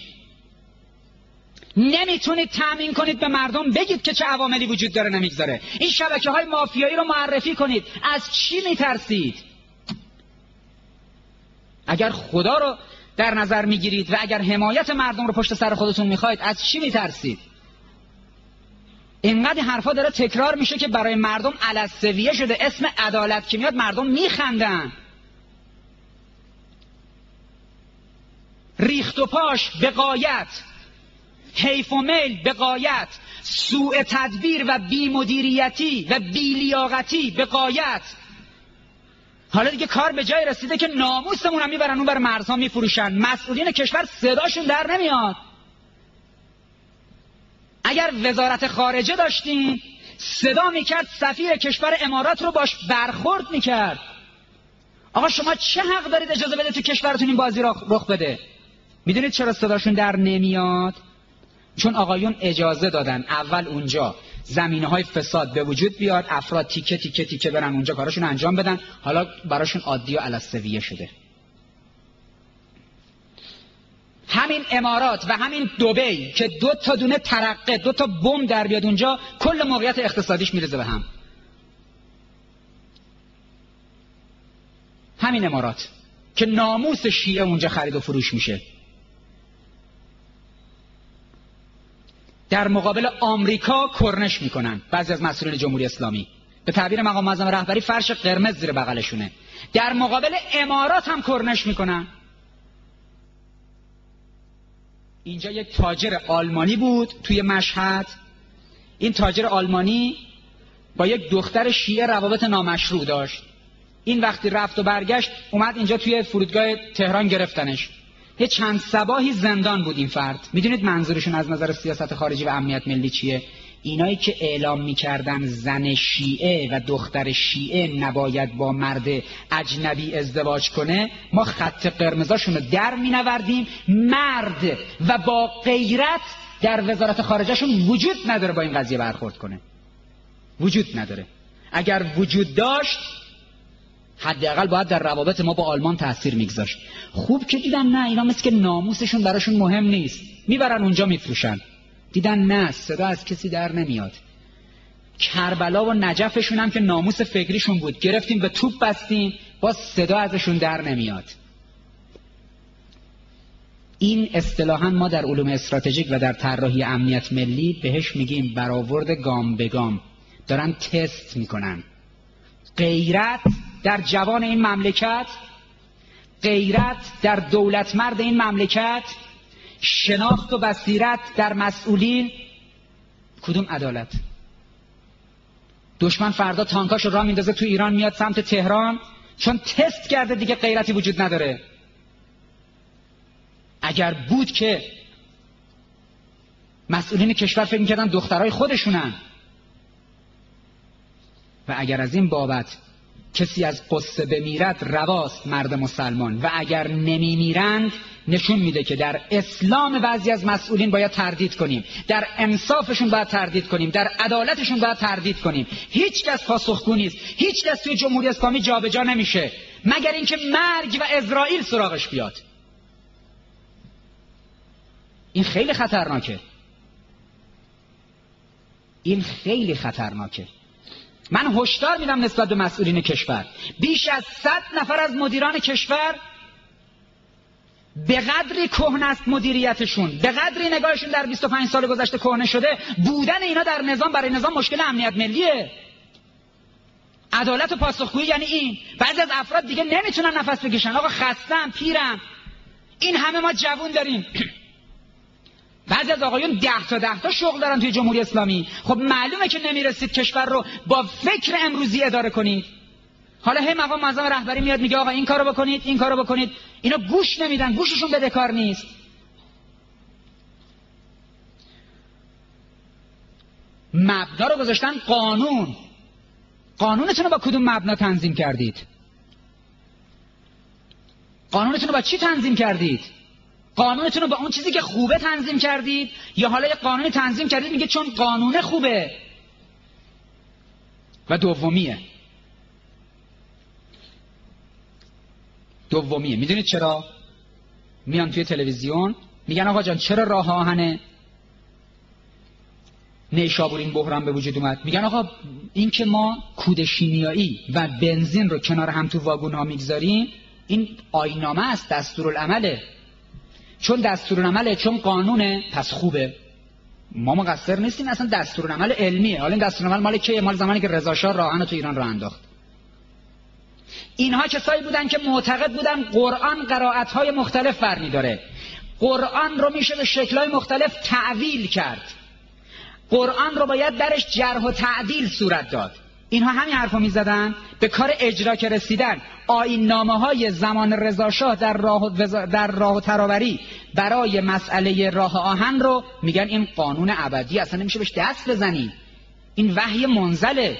نمیتونید تأمین کنید به مردم، بگید که چه عواملی وجود داره نمیگذاره. این شبکه های مافیایی رو معرفی کنید. از چی میترسید؟ اگر خدا رو در نظر میگیرید و اگر حمایت مردم رو پشت سر خودتون میخواید، از چی میترسید؟ اینقدر حرفا داره تکرار میشه که برای مردم علسویه شده. اسم عدالت که میاد مردم میخندن. ریخت و پاش به غایت، حیف و میل به غایت، سوء تدبیر و بی‌مدیریتی و بی‌لیاقتی به غایت. حالا دیگه کار به جای رسیده که ناموسمون هم میبرن اون بر مرزها میفروشن. مسئولین کشور صداشون در نمیاد. اگر وزارت خارجه داشتین صدا میکرد، سفیر کشور امارات رو باش برخورد میکرد. آقا شما چه حق دارید اجازه بده تو کشورتون این بازی را رخ بده؟ میدونید چرا صداشون در نمیاد؟ چون آقایون اجازه دادن اول اونجا زمینه‌های فساد به وجود بیاد، افراد تیکه تیکه تیکه برن اونجا کاراشون انجام بدن. حالا براشون عادی و علسویه شده. همین امارات و همین دبی که دو تا دونه ترقه، دو تا بمب در بیاد اونجا، کل موقعیت اقتصادیش میرزه به هم. همین امارات که ناموس شیعه اونجا خرید و فروش میشه. در مقابل آمریکا کرنش میکنن بعضی از مسئولین جمهوری اسلامی، به تعبیر مقام معظم رهبری فرش قرمز زیر بغلشونه. در مقابل امارات هم کرنش میکنن. اینجا یک تاجر آلمانی بود توی مشهد. این تاجر آلمانی با یک دختر شیعه روابط نامشروع داشت. این وقتی رفت و برگشت اومد اینجا توی فرودگاه تهران گرفتنش. یه چند صباحی زندان بود این فرد. میدونید منظورشون از نظر سیاست خارجی و امنیت ملی چیه؟ اینایی که اعلام میکردن زن شیعه و دختر شیعه نباید با مرد اجنبی ازدواج کنه، ما خط قرمزاشون رو در مینوردیم. مرد و با غیرت در وزارت خارجهشون وجود نداره با این قضیه برخورد کنه. وجود نداره. اگر وجود داشت حداقل باید در روابط ما با آلمان تأثیر میگذاشت. خوب که دیدن نه، اینا مثل که ناموسشون براشون مهم نیست، میبرن اونجا میفروشن. دیدن نه، صدا از کسی در نمیاد. کربلا و نجفشون هم که ناموس فکریشون بود، گرفتیم به توپ بستیم، باز صدا ازشون در نمیاد. این اصطلاحاً ما در علوم استراتژیک و در طراحی امنیت ملی بهش میگیم برآورد گام به گام. دارن تست میکنن. غیرت در جوان این مملکت، غیرت در دولت مرد این مملکت، شناخت و بصیرت در مسئولین، کدوم عدالت؟ دشمن فردا تانکاشو راه میندازه تو ایران، میاد سمت تهران، چون تست کرده دیگه غیرتی وجود نداره. اگر بود که مسئولین کشور فکر میکردن دخترای خودشونن، و اگر از این بابت کسی از قصه بمیرد رواست مرد مسلمان، و اگر نمیمیرند نشون میده که در اسلام بعضی از مسئولین باید تردید کنیم، در انصافشون باید تردید کنیم، در عدالتشون باید تردید کنیم. هیچ کس پاسخگو نیست، هیچ کس توی جمهوری اسلامی جابجا نمیشه مگر اینکه مرگ و اسرائیل سراغش بیاد. این خیلی خطرناکه، این خیلی خطرناکه. من هشدار میدم نسبت به مسئولین کشور. بیش از صد نفر از مدیران کشور به قدری کهنه است مدیریتشون، به قدری نگاهشون در بیست و پنج سال گذشته کهنه شده، بودن اینا در نظام برای نظام مشکل امنیت ملیه. عدالت و پاسخگویی یعنی این. بعضی از افراد دیگه نمیتونن نفس بکشن، آقا خستم، پیرم. این همه ما جوون داریم. بعضی از آقایون ده تا ده تا شغل دارن توی جمهوری اسلامی. خب معلومه که نمیرسید کشور رو با فکر امروزی اداره کنید. حالا هی مقام معظم رهبری میاد میگه آقا این کارو بکنید، این کارو بکنید. اینا گوش نمیدن، گوششون بدهکار نیست. مبنا رو گذاشتن قانون. قانونتون رو با کدوم مبنا تنظیم کردید؟ قانونتون رو با چی تنظیم کردید؟ قانونتون رو با اون چیزی که خوبه تنظیم کردید، یا حالا یه قانونی تنظیم کردید میگه چون قانون خوبه؟ و دومیه دومیه میدونید چرا؟ میان توی تلویزیون میگن آقا جان چرا راه آهن نیشابور این بحران به وجود اومد؟ میگن آقا این که ما کود شیمیایی و بنزین رو کنار هم تو واگن ها میگذاریم، این آیین‌نامه است، دستورالعمله. چون دستورالعمله، چون قانونه، پس خوبه. ما مقصر نیستیم، اصلا دستورالعمل علمیه. حالا این دستورالعمل مال کیه؟ مال زمانی که رضا شاه راه آهن تو ایران راه انداخت. اینها کسایی بودن که معتقد بودن قرآن قرائت‌های مختلف برمی‌داره. قرآن رو میشه به شکل‌های مختلف تعویل کرد. قرآن رو باید درش جرح و تعدیل صورت داد. اینها همین حرفو میزدن. به کار اجرا که رسیدن، آیین‌نامه‌های زمان رضا شاه در راه و در راه و تراوری برای مسئله راه آهن رو میگن این قانون ابدی، اصلا نمیشه بهش دست بزنی، این وحی منزله.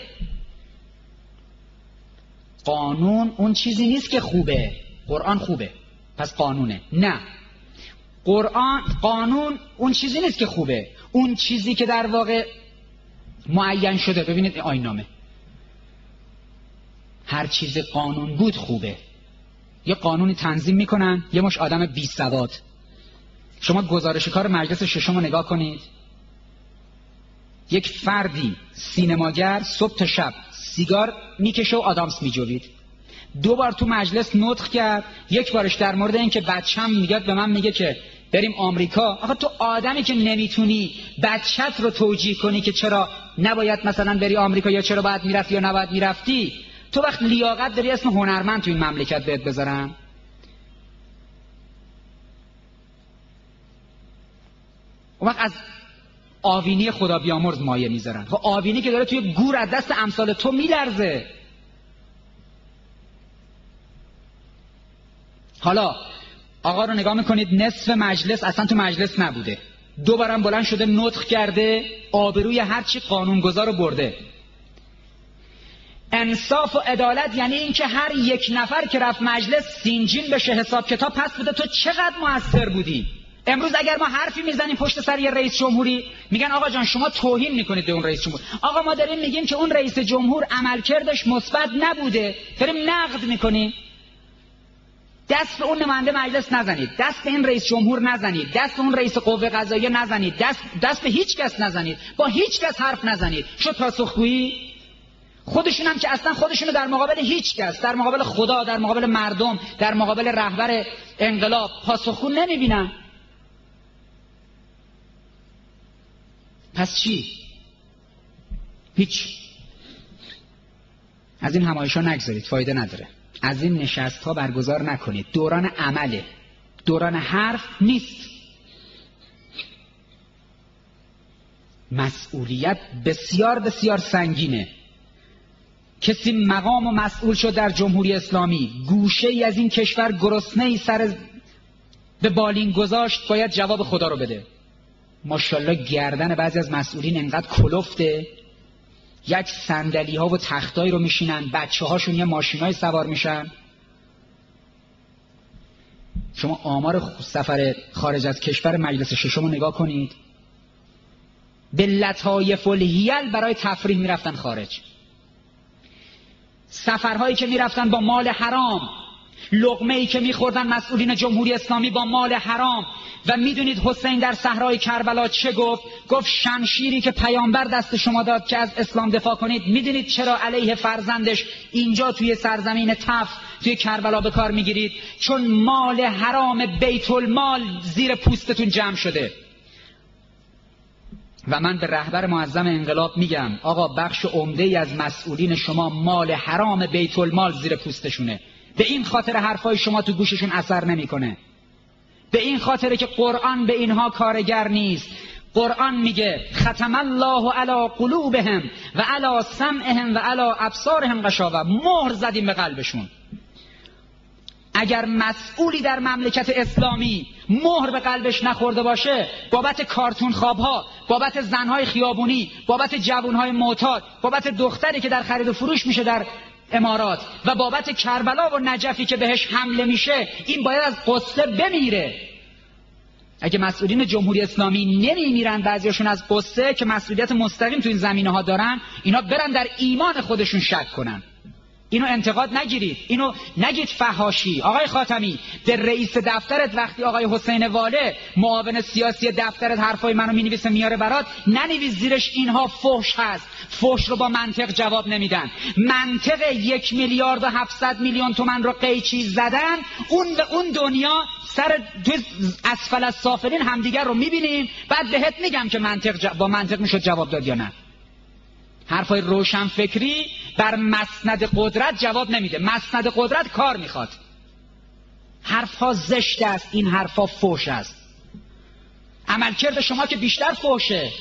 قانون اون چیزی نیست که خوبه. قرآن خوبه پس قانونه. نه، قرآن قانون اون چیزی نیست که خوبه. اون چیزی که در واقع معین شده، ببینید آیین‌نامه، هر چیز قانون بود خوبه. یه قانونی تنظیم میکنن یه مش آدم بی سواد. شما گزارش کار مجلس ششم رو نگاه کنید. یک فردی سینماگر صبح تا شب سیگار میکشه و آدامس میجوید. دو بار تو مجلس نطق کرد. یک بارش در مورد این که بچه‌م میگه به من میگه که بریم آمریکا. آخه تو آدمی که نمیتونی بچت رو توجیه کنی که چرا نباید مثلا بری آمریکا یا چرا باید میرفتی یا نباید میرفتی، تو وقت لیاقت داری اسم هنرمند تو این مملکت بهت بذارن؟ اون وقت از آوینی خدا بیامرز مایه میذارن. خب آوینی که داره توی گور از دست امثال تو میلرزه. حالا آقا رو نگاه میکنید، نصف مجلس اصلا تو مجلس نبوده، دوبارم بلند شده نطق کرده، آبروی هرچی قانونگذار رو برده. انصاف و عدالت یعنی این که هر یک نفر که رفت مجلس سینجین بشه، حساب کتاب پس بده تو چقدر موثر بودی. امروز اگر ما حرفی میزنیم پشت سر یه رئیس جمهوری، میگن آقا جان شما توهین میکنید به اون رئیس جمهور. آقا ما داریم میگیم که اون رئیس جمهور عملکردش مثبت نبوده، داریم نقد میکنیم. دست به اون نماینده مجلس نزنید، دست به این رئیس جمهور نزنید، دست به اون رئیس قوه قضاییه نزنید، دست دست به هیچ کس نزنید، با هیچ کس حرف نزنید. شد پاسخگویی؟ خودشون هم که اصلا خودشونو در مقابل هیچ کس، در مقابل خدا، در مقابل مردم، در مقابل رهبر انقلاب پاسخگو نمیبینن. پس چی؟ هیچ. از این همایش‌ها نگذارید، فایده نداره. از این نشست ها برگزار نکنید. دوران عمله، دوران حرف نیست. مسئولیت بسیار بسیار سنگینه. کسی مقام و مسئول شد در جمهوری اسلامی، گوشه ای از این کشور گرسنه ای سر به بالین گذاشت، باید جواب خدا رو بده. ماشاءالله گردن بعضی از مسئولین انقدر کلفته، یک صندلی ها و تختایی رو میشینن، بچه هاشون یه ماشینای سوار میشن. شما آمار سفر خارج از کشور مجلس ششم رو نگاه کنید، به لطایف الحیل برای تفریح میرفتن خارج. سفرهایی که میرفتن با مال حرام، لقمه‌ای که میخوردن مسئولین جمهوری اسلامی با مال حرام. و میدونید حسین در صحرای کربلا چه گفت؟ گفت شمشیری که پیامبر دست شما داد که از اسلام دفاع کنید، میدونید چرا علیه فرزندش اینجا توی سرزمین تف توی کربلا به کار میگیرید؟ چون مال حرام بیت المال زیر پوستتون جمع شده. و من به رهبر معظم انقلاب میگم آقا بخش عمده‌ای از مسئولین شما مال حرام بیت المال زیر پوستشونه. به این خاطر حرفای شما تو گوششون اثر نمیکنه. به این خاطره که قرآن به اینها کارگر نیست. قرآن میگه ختم الله علی قلوبهم و علی سمعهم و علی ابصارهم غشاوه، مهر زدیم به قلبشون. اگر مسئولی در مملکت اسلامی مهر به قلبش نخورده باشه، بابت کارتون خوابها، بابت زنهای خیابونی، بابت جوانهای معتاد، بابت دختری که در خرید و فروش میشه در امارات و بابت کربلا و نجفی که بهش حمله میشه، این باید از قصه بمیره. اگه مسئولین جمهوری اسلامی نمیمیرن، بعضیاشون از قصه که مسئولیت مستقیم تو این زمینه ها دارن، اینا برن در ایمان خودشون شک کنن. اینو انتقاد نگیرید، اینو نگید فحاشی. آقای خاتمی، به رئیس دفترت وقتی آقای حسین واله معاون سیاسی دفترت حرفای منو مینویسه میاره برات، ننویس زیرش اینها فحش هست. فحش رو با منطق جواب نمیدن. منطق یک میلیارد و هفتصد میلیون تومن رو قیچی زدن. اون و اون دنیا سر اسفل از سافلین همدیگر رو میبینیم، بعد بهت میگم که منطق ج... با منطق میشد جواب داد یا نه. حرفای روشن فکری بر مسند قدرت جواب نمیده. مسند قدرت کار میخواد. حرفها زشت است، این حرفها فحش است. عملکرد شما که بیشتر فحشه.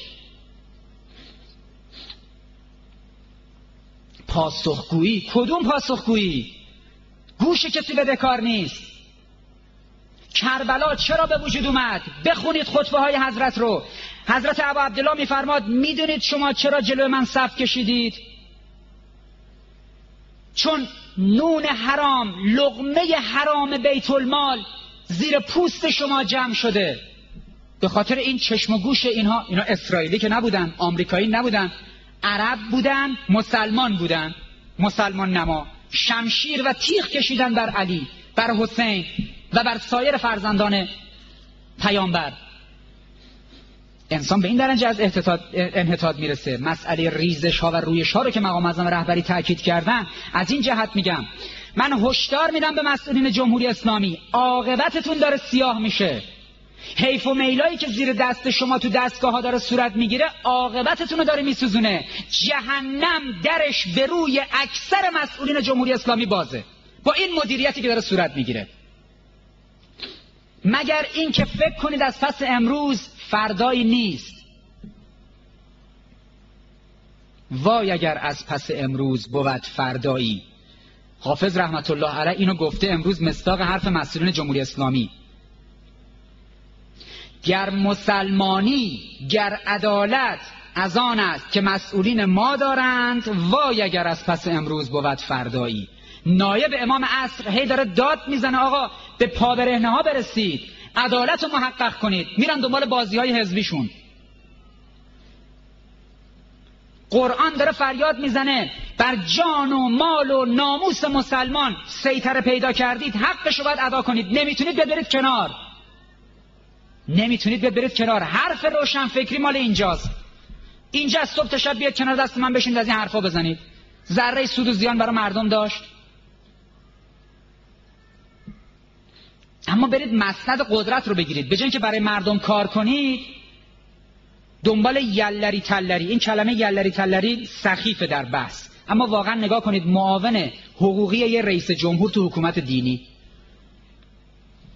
پاسخگویی، کدوم پاسخگویی؟ گوش کسی بده کار نیست. کربلا چرا به وجود اومد؟ بخونید خطبه های حضرت رو. حضرت ابا عبدالله میفرماد میدونید شما چرا جلوی من صف کشیدید؟ چون نون حرام، لقمه حرام بیت المال زیر پوست شما جمع شده. به خاطر این چشم و گوش اینها، اینا اسرائیلی که نبودن، آمریکایی نبودن، عرب بودن، مسلمان بودن، مسلمان نما. شمشیر و تیغ کشیدن بر علی، بر حسین و بر سایر فرزندان پیامبر. انسان به این درجه از انحطاط میرسه. مسئله ریزش ها و رویش ها رو که مقام معظم رهبری تاکید کردن، از این جهت میگم من هشدار میدم به مسئولین جمهوری اسلامی، عاقبتتون داره سیاه میشه. حیف و میلایی که زیر دست شما تو دستگاه ها داره صورت میگیره، عاقبتتون رو داره میسوزونه. جهنم درش به روی اکثر مسئولین جمهوری اسلامی بازه با این مدیریتی که داره صورت میگیره. مگر این که فکر کنید از پس امروز فردایی نیست. وای اگر از پس امروز بود فردایی. حافظ رحمت الله علیه اینو گفته امروز مصداق حرف مسئولین جمهوری اسلامی. گر مسلمانی، گر عدالت از آن است که مسئولین ما دارند، وای اگر از پس امروز بود فردایی. نایب امام عصر هی داره داد میزنه آقا به پابرهنه ها برسید، عدالت رو محقق کنید. میرن دنبال بازی های حزبیشون. قرآن داره فریاد میزنه بر جان و مال و ناموس مسلمان سیطره پیدا کردید، حقشو باید ادا کنید. نمیتونید برید کنار، نمیتونید برید کنار. حرف روشن فکری مال اینجاست. اینجا صبح تا شب بیاد کنار دست من بشینید از این حرفا بزنید. ذره سود و زیان برای مردم داشت؟ اما برید مسند قدرت رو بگیرید. به جای اینکه برای مردم کار کنید دنبال یلری تلری. این کلمه یلری تلری سخیفه در بحث، اما واقعا نگاه کنید معاون حقوقی یه رئیس جمهور تو حکومت دینی.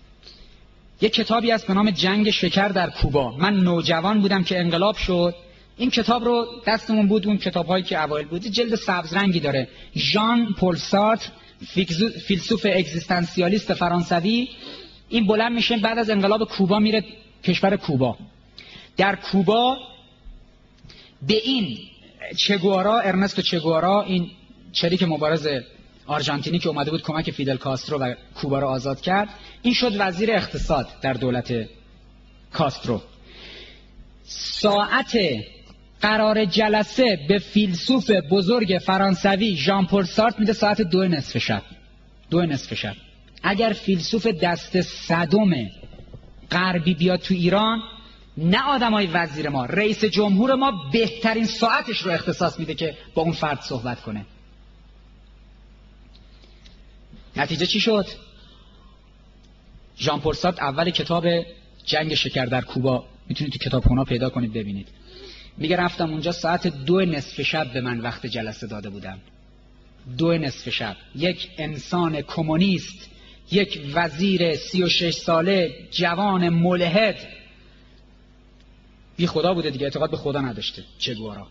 یه کتابی هست به نام جنگ شکر در کوبا. من نوجوان بودم که انقلاب شد، این کتاب رو دستمون بود، اون کتاب‌هایی که اوایل بود، جلد سبز رنگی داره. ژان پل سارتر، فیلسوف اگزیستانسیالیست فرانسوی. این بلند میشه بعد از انقلاب کوبا میره کشور کوبا. در کوبا به این چگوارا، ارنستو چگوارا، این شریک مبارز آرژانتینی که اومده بود کمک فیدل کاسترو و کوبا رو آزاد کرد، این شد وزیر اقتصاد در دولت کاسترو. ساعت قرار جلسه به فیلسوف بزرگ فرانسوی ژان پل سارتر میده ساعت دو نصف شب. دو نصف شب. اگر فیلسوف دست صدم غربی بیاد تو ایران، نه آدمای وزیر ما، رئیس جمهور ما بهترین ساعتش رو اختصاص میده که با اون فرد صحبت کنه. نتیجه چی شد؟ ژان پل سارتر اول کتاب جنگ شکر در کوبا، میتونید تو کتابخونه‌ها پیدا کنید ببینید، میگه رفتم اونجا ساعت دو نصف شب به من وقت جلسه داده بودم. دو نصف شب. یک انسان کمونیست، یک وزیر سی و شش ساله جوان ملحد، بی خدا بوده دیگه، اعتقاد به خدا نداشته، چگوارا،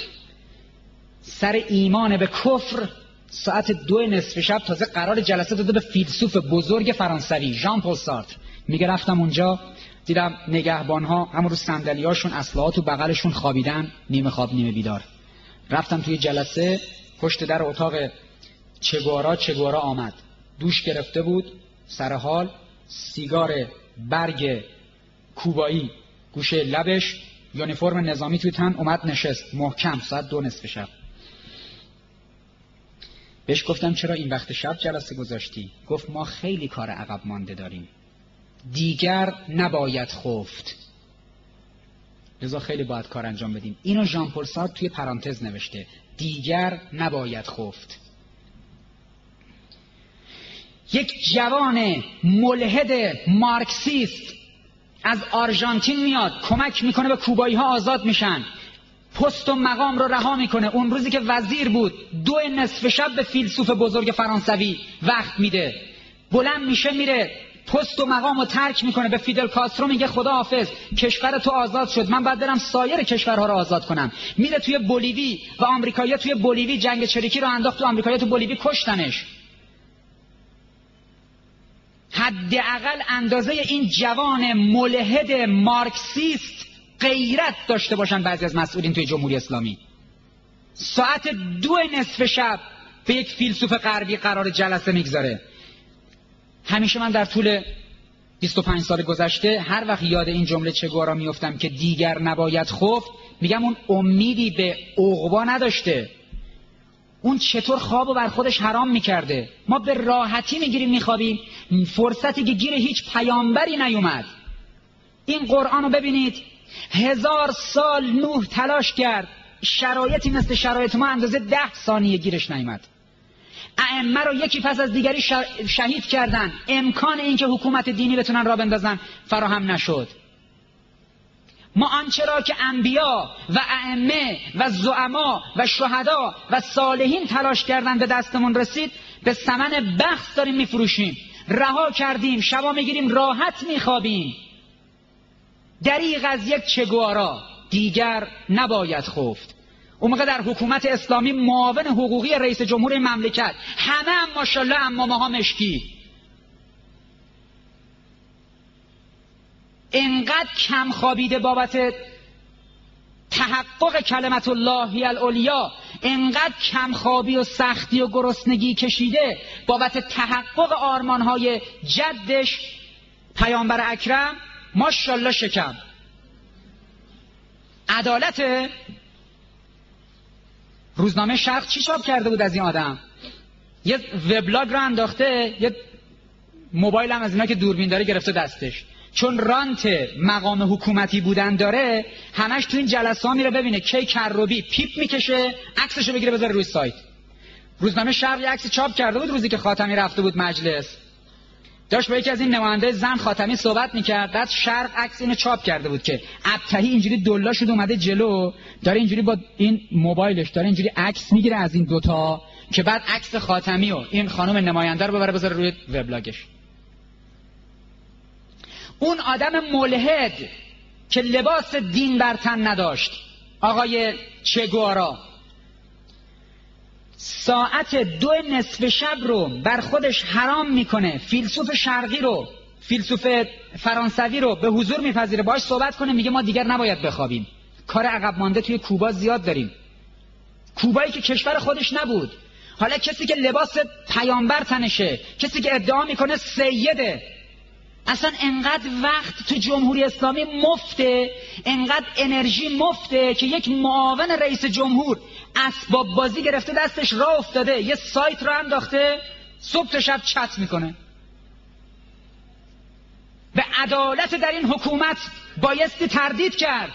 سر ایمان به کفر، ساعت دو نصف شب تازه قرار جلسه داده به فیلسوف بزرگ فرانسوی ژان پل سارتر. میگه رفتم اونجا دیدم نگهبانها همون رو صندلیاشون اسلحه تو بغلشون خوابیدن، نیمه خواب نیمه بیدار. رفتم توی جلسه، پشت در اتاق چگوارا چگوارا آمد، دوش گرفته بود، سر حال، سیگار برگ کوبایی گوشه لبش، یونیفرم نظامی توی تن، اومد نشست محکم ساعت دو نصف شب. بهش گفتم چرا این وقت شب جلسه گذاشتی؟ گفت ما خیلی کار عقب مانده داریم، دیگر نباید خفت، لذا خیلی باید کار انجام بدیم. اینو ژان پل سارتر توی پرانتز نوشته، دیگر نباید خفت. یک جوان ملحد مارکسیست از آرژانتین میاد کمک میکنه به کوبایی ها آزاد میشن، پست و مقام رو رها میکنه. اون روزی که وزیر بود دو نصف شب به فیلسوف بزرگ فرانسوی وقت میده، بلند میشه میره پست و مقام رو ترک میکنه، به فیدل کاسترو میگه خدا حافظ، کشور تو آزاد شد، من باید برم سایر کشورها رو آزاد کنم. میره توی بولیوی و آمریکایی‌ها توی بولیوی جنگ چریکی رو انداخت، تو آمریکایی‌ها تو بولیوی کشتنش. حداقل اندازه این جوان ملحد مارکسیست غیرت داشته باشن بعضی از مسئولین توی جمهوری اسلامی. ساعت دو نصف شب به یک فیلسوف غربی قرار جلسه میگذاره. همیشه من در طول بیست و پنج سال گذشته هر وقت یاد این جمله چگوارا میافتم که دیگر نباید خفت، میگم اون امیدی به عقبا نداشته، اون چطور خوابو بر خودش حرام میکرده. ما به راحتی میگیریم میخوابیم، فرصتی که گیر هیچ پیامبری نیومد. این قرآن رو ببینید، هزار سال نوح تلاش کرد، شرایطی مثل شرایط ما اندازه ده ثانیه گیرش نیومد. ائمه رو یکی پس از دیگری شهید کردن، امکان این که حکومت دینی بتونن راه بندازن فراهم نشد. ما آنچه را که انبیا و ائمه و زعما و شهدا و صالحین تلاش کردن به دستمون رسید، به ثمن بخس داریم میفروشیم. رها کردیم، شبا میگیریم راحت میخوابیم. دریغ از یک چگوارا، دیگر نباید خفت. اون موقع در حکومت اسلامی معاون حقوقی رئیس جمهور مملکت، همه هم ماشاءالله عمامه‌ها مشکی. انقدر کم خوابیده بابت تحقق کلمت الله هی العلیا، انقدر کم خوابی و سختی و گرسنگی کشیده بابت تحقق آرمانهای جدش پیامبر اکرم، ماشاءالله شکم. عدالت. روزنامه شرق چی چاپ کرده بود از این آدم؟ یه وبلاگ رو انداخته، یه موبایل هم از اینا که دوربین داره گرفته دستش، چون رانت مقام حکومتی بودن داره، همش تو این جلسه ها میره ببینه کی کروبی پیپ میکشه، عکسشو بگیره بذاره روی سایت. روزنامه شرق یه عکسی چاپ کرده بود روزی که خاتمی رفته بود مجلس، داشت با یکی از این نماینده زن خاتمی صحبت میکرد، بعد شرق عکس اینو چاپ کرده بود که ابتهی اینجوری دلا شده اومده جلو، داره اینجوری با این موبایلش داره اینجوری عکس میگیره از این دوتا که بعد عکس خاتمی و این خانم نماینده رو ببره بذاره روی وبلاگش. اون آدم ملحد که لباس دین بر تن نداشت، آقای چگوارا ساعت دو نصف شب رو بر خودش حرام میکنه، فیلسوف شرقی رو، فیلسوف فرانسوی رو به حضور میپذیره، باهاش صحبت کنه، میگه ما دیگر نباید بخوابیم. کار عقب مانده توی کوبا زیاد داریم. کوبایی که کشور خودش نبود، حالا کسی که لباس پیامبر تنشه، کسی که ادعا میکنه سیده، اصلا انقدر وقت تو جمهوری اسلامی مفته، انقدر انرژی مفته که یک معاون رئیس جمهور اسباب بازی گرفته دستش، راه افتاده یه سایت رو انداخته، صبح تا شب چت میکنه. به عدالت در این حکومت بایستی تردید کرد.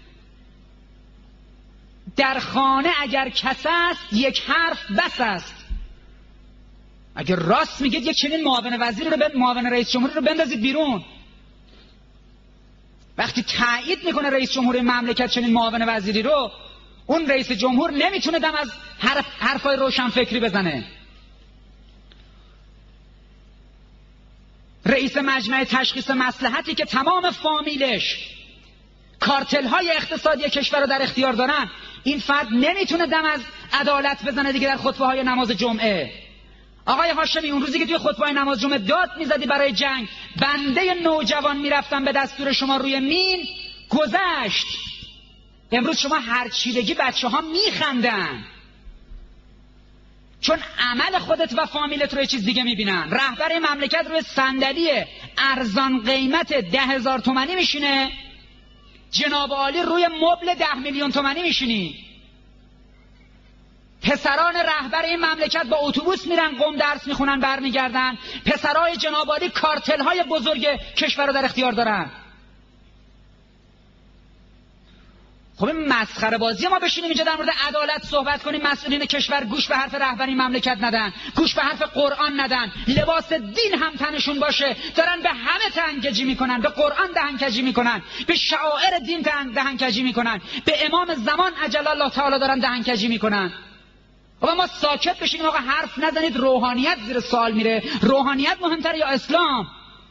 در خانه اگر کس است یک حرف بس است. اگر راست میگید یک چنین معاون وزیر رو به معاون رئیس جمهوری رو بندازید بیرون. وقتی تایید میکنه رئیس جمهوری مملکت چنین معاون وزیری رو، اون رئیس جمهور نمیتونه دم از حرف حرفای روشن فکری بزنه. رئیس مجمع تشخیص مصلحتی که تمام فامیلش کارتل های اقتصادی کشور رو در اختیار دارن، این فرد نمیتونه دم از عدالت بزنه دیگه در خطبه های نماز جمعه. آقای هاشمی، اون روزی که توی خطبه های نماز جمعه داد میزدی برای جنگ، بنده نوجوان میرفتم به دستور شما روی مین، گذشت. امروز شما هر چی بگی بچه ها میخندن، چون عمل خودت و فامیلت رو یه چیز دیگه میبینن. رهبر مملکت روی صندلی ارزان قیمت ده هزار تومانی میشینه، جناب عالی روی مبل ده میلیون تومانی میشینی. پسران رهبر این مملکت با اتوبوس میرن قم درس میخونن برمیگردن. پسرای جناب عالی کارتل های بزرگ کشور رو در اختیار دارن. خب این مسخره بازی ما بشینیم اینجا در مورد عدالت صحبت کنیم، مسئولین کشور گوش به حرف رهبر مملکت ندن، گوش به حرف قرآن ندن، لباس دین هم تنشون باشه، دارن به همه دهنکجی میکنن، به قرآن دهنکجی میکنن، به شعائر دین دهنکجی میکنن، به امام زمان عجل الله تعالی دارن دهنکجی میکنن. و ما ساکت بشینیم آقا حرف نزنید؟ روحانیت زیر سوال میره. روحانیت مهمتر یا اسلام؟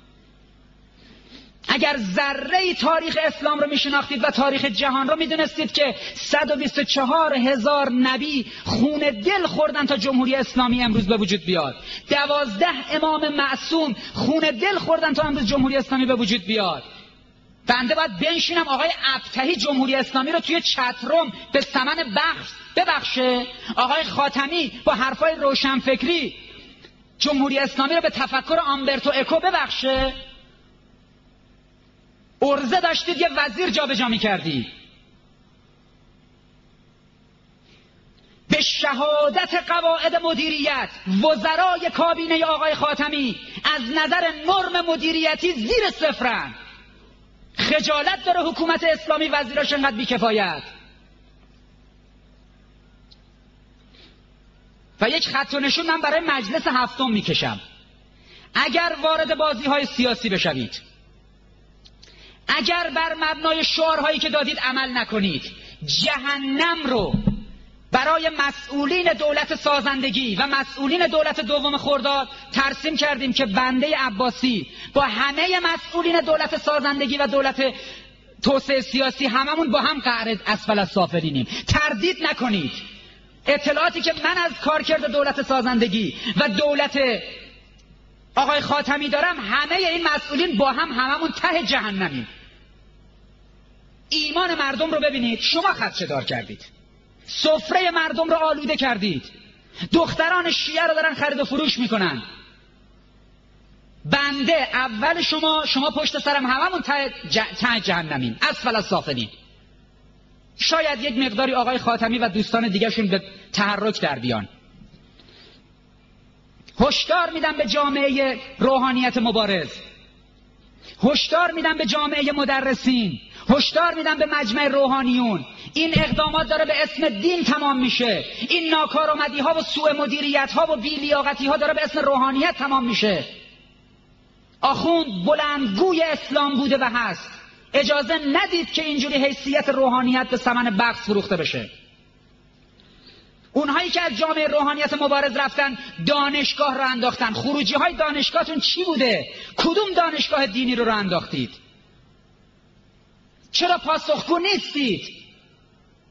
اگر ذره تاریخ اسلام رو میشناختید و تاریخ جهان رو میدونستید که صد و بیست و چهار هزار نبی خون دل خوردن تا جمهوری اسلامی امروز به وجود بیاد. دوازده امام معصوم خون دل خوردن تا امروز جمهوری اسلامی به وجود بیاد. بنده باید بنشینم آقای ابطحی جمهوری اسلامی رو توی چتروم به ثمن بخش ببخشه، آقای خاتمی با حرفای روشنفکری جمهوری اسلامی رو به تفکر آمبرتو اکو ببخشه؟ ارزه داشتید یه وزیر جابجا می‌کردی. به شهادت قواعد مدیریت وزرای کابینه آقای خاتمی از نظر نرم مدیریتی زیر صفرن. خجالت داره حکومت اسلامی وزیراش انقدر بی‌کفایت. و یک خط و نشون من برای مجلس هفتم میکشم. اگر وارد بازی‌های سیاسی بشوید، اگر بر مبنای شعارهایی که دادید عمل نکنید، جهنم رو برای مسئولین دولت سازندگی و مسئولین دولت دوم خرداد ترسیم کردیم که بنده عباسی با همه مسئولین دولت سازندگی و دولت توسعه سیاسی هممون با هم قعر اسفل السافلینیم. تردید نکنید. اطلاعاتی که من از کارکرد دولت سازندگی و دولت آقای خاتمی دارم، همه این مسئولین با هم هممون ته جهنمیم. ایمان مردم رو ببینید. شما خدشه دار کردید، سفره مردم رو آلوده کردید، دختران شیعه رو دارن خرید و فروش میکنن. بنده اول شما، شما پشت سرم، هممون ته ته جهنمیم، اسفل السافلین. شاید یک مقداری آقای خاتمی و دوستان دیگرشون به تحرک در بیان. هشدار میدم به جامعه روحانیت مبارز، هشدار میدم به جامعه مدرسین، هشدار میدم به مجمع روحانیون. این اقدامات داره به اسم دین تمام میشه. این ناکارآمدی ها و سوء مدیریت ها و بی‌لیاقتی ها داره به اسم روحانیت تمام میشه. آخوند بلندگوی اسلام بوده و هست. اجازه ندید که اینجوری حیثیت روحانیت به ثمن بخس فروخته بشه. اونهایی که از جامعه روحانیت مبارز رفتن دانشگاه رو انداختن. خروجی های دانشگاهتون چی بوده؟ کدوم دانشگاه دینی رو رو انداختید؟ چرا پاسخگو نیستید؟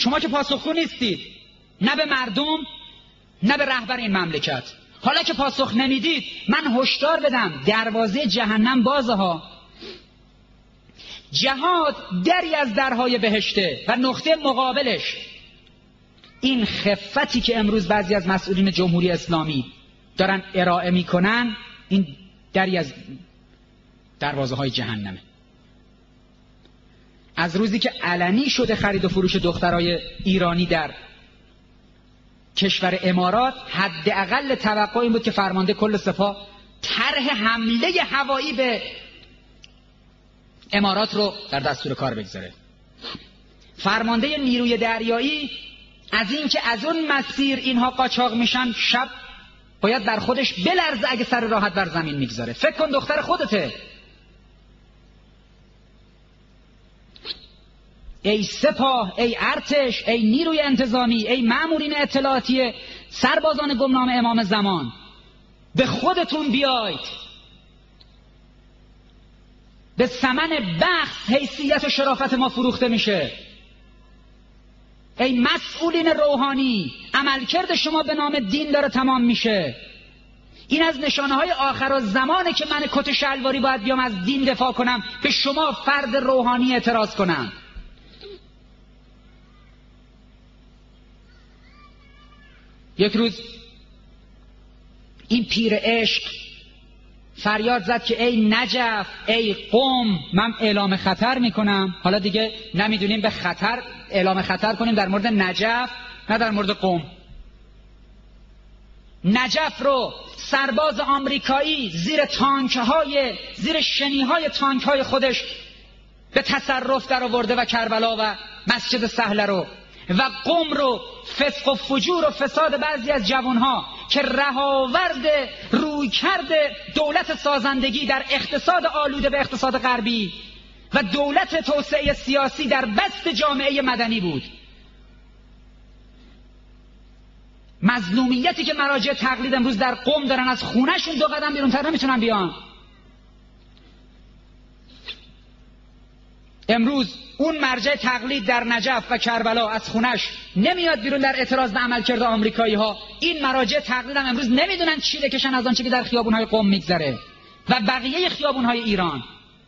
شما که پاسخگو نیستید، نه به مردم نه به رهبر این مملکت. حالا که پاسخ نمیدید، من هشدار بدم دروازه جهنم بازه ها. جهاد دری از درهای بهشته و نقطه مقابلش این خفتی که امروز بعضی از مسئولین جمهوری اسلامی دارن ارائه میکنن، این دری از دروازه های جهنمه. از روزی که علنی شده خرید و فروش دخترای ایرانی در کشور امارات، حداقل توقع این بود که فرمانده کل سپاه طرح حمله هوایی به امارات رو در دستور کار بگذاره. فرمانده نیروی دریایی از این که از اون مسیر اینها قاچاق میشن، شب باید در خودش بلرزه اگه سر راحت بر زمین میگذاره. فکر کن دختر خودته. ای سپاه، ای ارتش، ای نیروی انتظامی، ای مامورین اطلاعاتی، سربازان گمنام امام زمان، به خودتون بیایید. به ثمن بخس حیثیت و شرافت ما فروخته میشه. ای مسئولین روحانی، عملکرد شما به نام دین داره تمام میشه. این از نشانه های آخر و زمانه که من کت شلواری باید بیام از دین دفاع کنم، به شما فرد روحانی اعتراض کنم. یک روز این پیر عشق فریاد زد که ای نجف، ای قم، من اعلام خطر میکنم. حالا دیگه نمیدونیم به خطر اعلام خطر کنیم در مورد نجف نه در مورد قم. نجف رو سرباز آمریکایی زیر تانک‌های زیر شنیهای تانک‌های خودش به تصرف در آورده و کربلا و مسجد سهله رو، و قم رو فسق و فجور و فساد بعضی از جوانها که رهاورد روی کرده دولت سازندگی در اقتصاد آلوده به اقتصاد غربی و دولت توسعه سیاسی در بست جامعه مدنی بود. مظلومیتی که مراجع تقلید امروز در قم دارن، از خونهشون دو قدم بیرونتر نمیتونن بیان. امروز اون مرجع تقلید در نجف و کربلا از خونش نمیاد بیرون در اعتراض به عملکرد آمریکایی ها. این مراجع تقلید هم امروز نمیدونن چی بکشن از آنچه که در خیابون‌های قم میگذره و بقیه خیابون‌های ایران.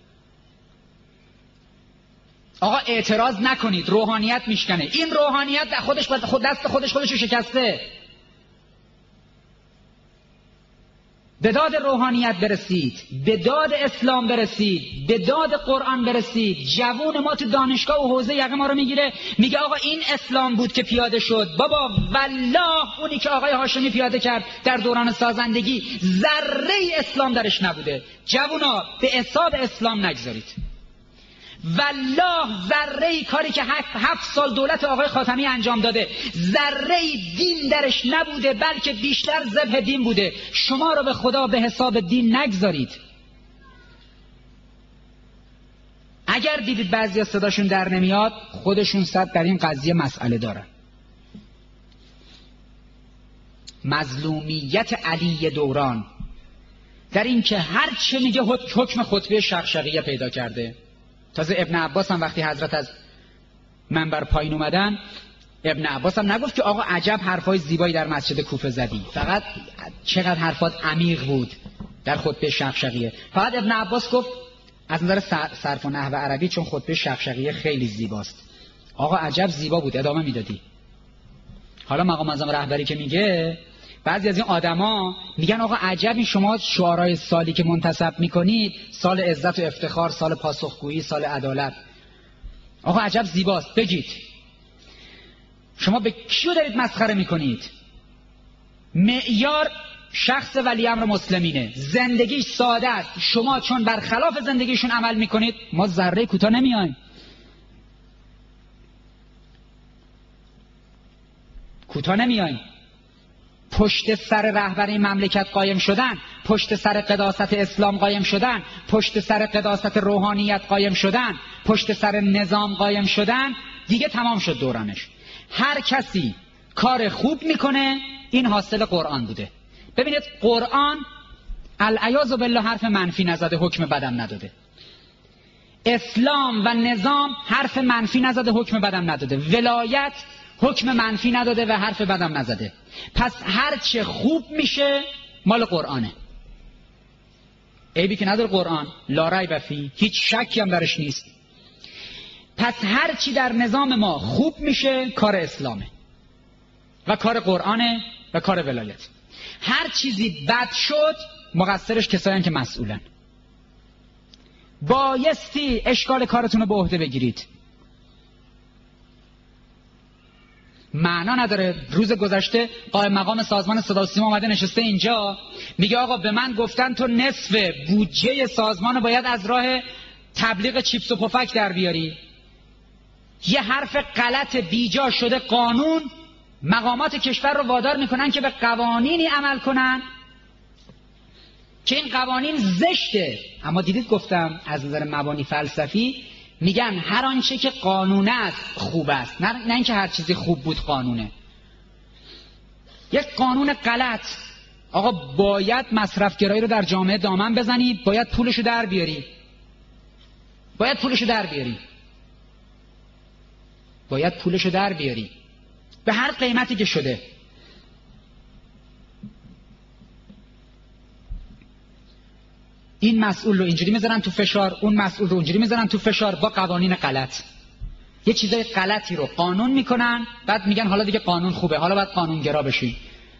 آقا اعتراض نکنید، روحانیت میشکنه. این روحانیت خودش خود دست خودش خودش رو شکسته. به داد روحانیت برسید، به داد اسلام برسید، به داد قرآن برسید. جوون ما تو دانشگاه و حوزه یقه ما رو میگیره، میگه آقا این اسلام بود که پیاده شد. بابا والله اونی که آقای هاشمی پیاده کرد در دوران سازندگی ذره اسلام درش نبوده. جوونا به حساب اسلام نگذارید. والله ذره کاری که هفت سال دولت آقای خاتمی انجام داده ذره دین درش نبوده، بلکه بیشتر ذبح دین بوده. شما رو به خدا به حساب دین نگذارید. اگر دیدید بعضی از صداشون در نمیاد، خودشون صد در این قضیه مسئله دارن. مظلومیت علی دوران در این که هر چه میگه حکم خطبه شقشقیه پیدا کرده. تازه ابن عباس هم وقتی حضرت از منبر پایین اومدن، ابن عباس هم نگفت که آقا عجب حرفای زیبایی در مسجد کوفه زدی، فقط چقدر حرفات عمیق بود در خطبه شقشقیه. فقط ابن عباس گفت از نظر صرف و نحو عربی چون خطبه شقشقیه خیلی زیباست. آقا عجب زیبا بود، ادامه میدادی. حالا مقام اعظم رهبری که میگه، بعضی از این آدما میگن آقا عجبی شما شعارهای سالی که منتسب میکنید، سال عزت و افتخار، سال پاسخگویی، سال عدالت، آقا عجب زیباست. بگید شما به کیو دارید مسخره میکنید؟ معیار شخص ولی امر مسلمینه، زندگیش ساده است. شما چون برخلاف زندگیشون عمل میکنید، ما ذره کوتاه نمیایم. کوتاه نمیایم. پشت سر رهبری مملکت قایم شدن، پشت سر قداست اسلام قایم شدن، پشت سر قداست روحانیت قایم شدن، پشت سر نظام قایم شدن، دیگه تمام شد دورانش. هر کسی کار خوب میکنه، این حاصل قرآن بوده. ببینید قرآن العیاذ بالله حرف منفی نزده، حکم بدم نداده. اسلام و نظام حرف منفی نزده، حکم بدم نداده. ولایت حکم منفی نداده و حرف بدم نزده. پس هر چه خوب میشه مال قرآنه. عیبی که نداره قرآن، لا ریب فیه، هیچ شکی هم درش نیست. پس هر چی در نظام ما خوب میشه کار اسلامه و کار قرآنه و کار ولایت. هر چیزی بد شد مقصرش کسایی که مسئولن. بایستی اشکال کارتون رو به عهده بگیرید. معنا نداره روز گذشته قائم مقام سازمان صدا و سیما اومده نشسته اینجا میگه آقا به من گفتن تو نصف بودجه سازمان باید از راه تبلیغ چیپس و پفک در بیاری. یه حرف غلط بیجا شده قانون مقامات کشور رو وادار میکنن که به قوانینی عمل کنن که این قوانین زشته. اما دیدید گفتم از نظر مبانی فلسفی میگن هر آنچه که قانونه است خوب است، نه نه اینکه هر چیزی خوب بود قانونه. یک قانون غلط، آقا باید مصرفگرایی رو در جامعه دامن بزنی، باید پولشو در بیاری، باید پولشو در بیاری، باید پولشو در بیاری به هر قیمتی که شده. این مسئول رو اینجوری میذارن تو فشار، اون مسئول رو اونجوری میذارن تو فشار با قوانین غلط. یه چیزای غلطی رو قانون میکنن، بعد میگن حالا دیگه قانون خوبه، حالا باید قانونگرا بشین.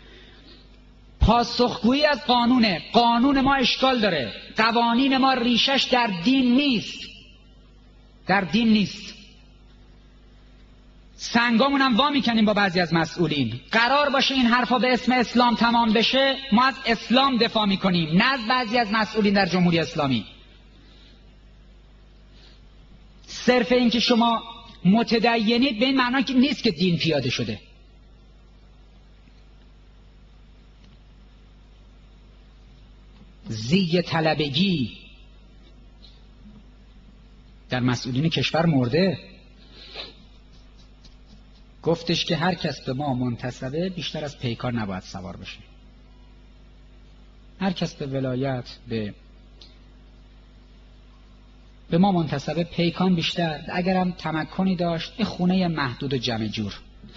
پاسخگویی از قانونه. قانون ما اشکال داره. قوانین ما ریشش در دین نیست، در دین نیست. سنگامون هم وا میکنیم با بعضی از مسئولین. قرار باشه این حرفا به اسم اسلام تمام بشه، ما از اسلام دفاع میکنیم، نه از بعضی از مسئولین در جمهوری اسلامی. صرف این که شما متدینید به این معنا که نیست که دین پیاده شده. زی طلبگی در مسئولین کشور مرده. گفتش که هر کس به ما منتسبه بیشتر از پیکار نباید سوار بشه. هر کس به ولایت به به ما منتسبه پیکان بیشتر، اگرم تمکنی داشت یه خونه محدود و جمع جور.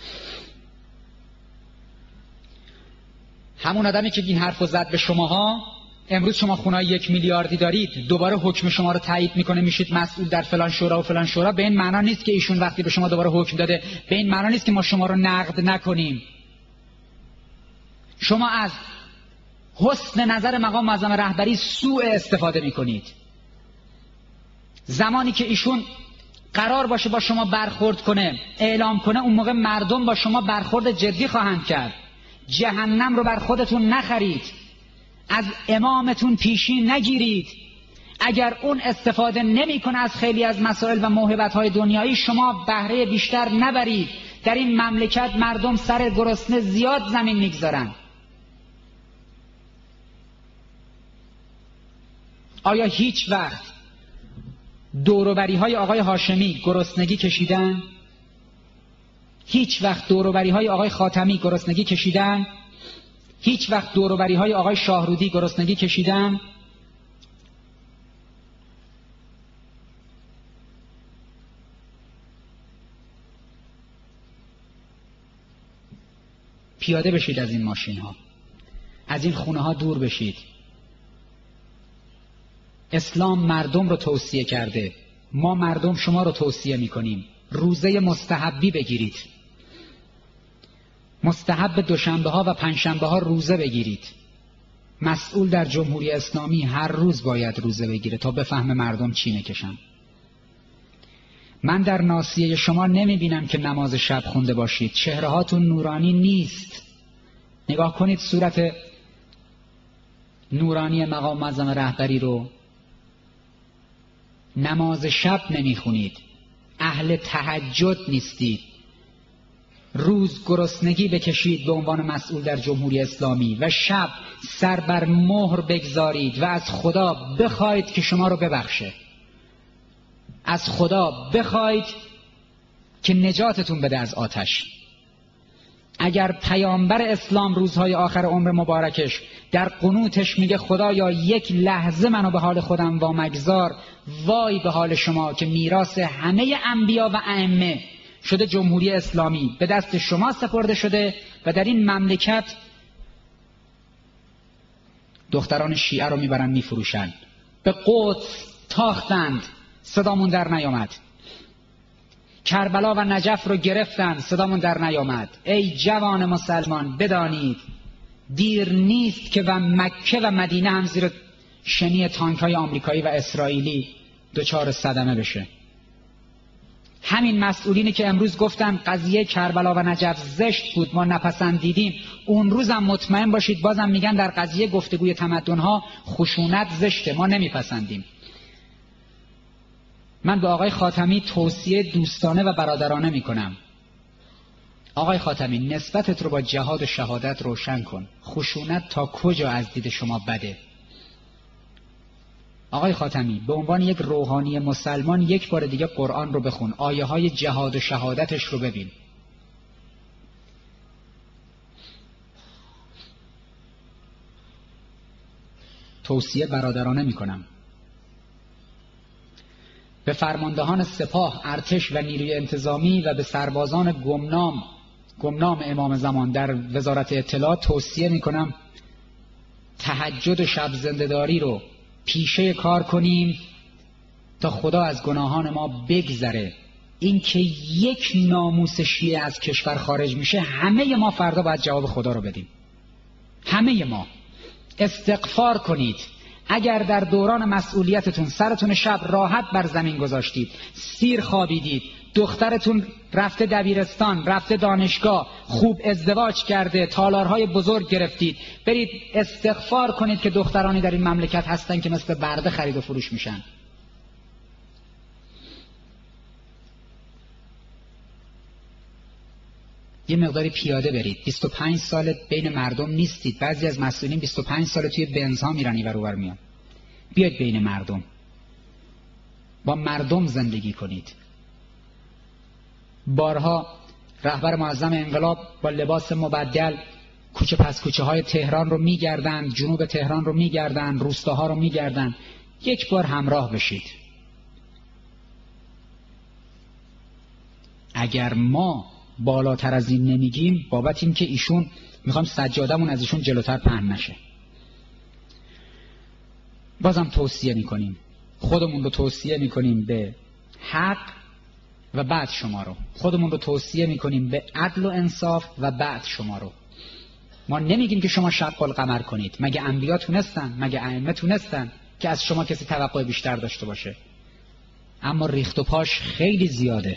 همون آدمی که این حرفو زد به شماها، امروز شما خونه‌های یک میلیاردی دارید، دوباره حکم شما رو تایید میکنه، میشید مسئول در فلان شورا و فلان شورا. به این معنا نیست که ایشون وقتی به شما دوباره حکم داده، به این معنا نیست که ما شما رو نقد نکنیم. شما از حسن نظر مقام معظم رهبری سوء استفاده میکنید. زمانی که ایشون قرار باشه با شما برخورد کنه، اعلام کنه، اون موقع مردم با شما برخورد جدی خواهند کرد. جهنم رو بر خودتون نخرید، از امامتون پیشین نگیرید. اگر اون استفاده نمیکنه از خیلی از مسائل و موهبت‌های دنیایی، شما بهره بیشتر نبرید. در این مملکت مردم سر گرسنه زیاد زمین میگذارن. آیا هیچ وقت دوروبری‌های آقای هاشمی گرسنگی کشیدن؟ هیچ وقت دوروبری‌های آقای خاتمی گرسنگی کشیدن؟ هیچ وقت دوروبری‌های آقای شاهرودی گرسنگی کشیدن؟ پیاده بشید از این ماشین‌ها، از این خونه‌ها دور بشید. اسلام مردم رو توصیه کرده، ما مردم شما رو توصیه می‌کنیم. روزه مستحبی بگیرید، مستحب دوشنبه ها و پنجشنبه ها روزه بگیرید. مسئول در جمهوری اسلامی هر روز باید روزه بگیره تا بفهم مردم چی میکشن. من در ناصیه شما نمی بینم که نماز شب خونده باشید. چهره هاتون نورانی نیست. نگاه کنید صورت نورانی مقام معظم رهبری رو. نماز شب نمی خونید، اهل تهجد نیستید. روز گرسنگی بکشید به عنوان مسئول در جمهوری اسلامی و شب سر بر مهر بگذارید و از خدا بخواید که شما رو ببخشه. از خدا بخواید که نجاتتون بده از آتش. اگر پیامبر اسلام روزهای آخر عمر مبارکش در قنوتش میگه خدایا یک لحظه منو به حال خودم وامگذار، وای به حال شما که میراث همه انبیا و ائمه شده جمهوری اسلامی به دست شما سپرده شده و در این مملکت دختران شیعه رو میبرن میفروشن، به قدس تاختند صدامون در نیامد، کربلا و نجف رو گرفتن صدامون در نیامد. ای جوان مسلمان بدانید دیر نیست که و مکه و مدینه هم زیر شنی تانک‌های آمریکایی و اسرائیلی دچار صدمه بشه. همین مسئولینی که امروز گفتن قضیه کربلا و نجف زشت بود ما نپسندیدیم، اون روز هم مطمئن باشید بازم میگن در قضیه گفتگوی تمدن‌ها خشونت زشته ما نمیپسندیم. من به آقای خاتمی توصیه دوستانه و برادرانه میکنم. آقای خاتمی نسبتت رو با جهاد و شهادت روشن کن. خشونت تا کجا از دید شما بده؟ آقای خاتمی به عنوان یک روحانی مسلمان یک بار دیگه قرآن رو بخون، آیه های جهاد و شهادتش رو ببین. توصیه برادرانه میکنم. به فرماندهان سپاه، ارتش و نیروی انتظامی و به سربازان گمنام گمنام امام زمان در وزارت اطلاعات توصیه میکنم تهجد و شب زنده‌داری رو پیشه کار کنیم تا خدا از گناهان ما بگذره. این که یک ناموس شیعه از کشور خارج میشه همه ما فردا باید جواب خدا رو بدیم. همه ما استغفار کنید. اگر در دوران مسئولیتتون سرتون شب راحت بر زمین گذاشتید، سیر خوابیدید، دخترتون رفته دبیرستان، رفته دانشگاه، خوب ازدواج کرده، تالارهای بزرگ گرفتید، برید استغفار کنید که دخترانی در این مملکت هستن که مثل برده خرید و فروش میشن. یه مقداری پیاده برید. بیست و پنج سال بین مردم نیستید. بعضی از مسئولین بیست و پنج سال توی بنزها میرن اینور اونور میان. بیاید بین مردم، با مردم زندگی کنید. بارها رهبر معظم انقلاب با لباس مبدل کوچه پس کوچه های تهران رو میگردن، جنوب تهران رو میگردن، روستاها رو میگردن. یک بار همراه بشید. اگر ما بالاتر از این نمیگیم بابت این که ایشون میخوام سجادمون از ایشون جلوتر پهن نشه. بازم توصیه میکنیم، خودمون رو توصیه میکنیم به حق و بعد شما رو، خودمون رو توصیه میکنیم به عدل و انصاف و بعد شما رو. ما نمیگیم که شما شق القمر کنید. مگه انبیا تونستن؟ مگه ائمه تونستن که از شما کسی توقع بیشتر داشته باشه؟ اما ریخت و پاش خیلی زیاده.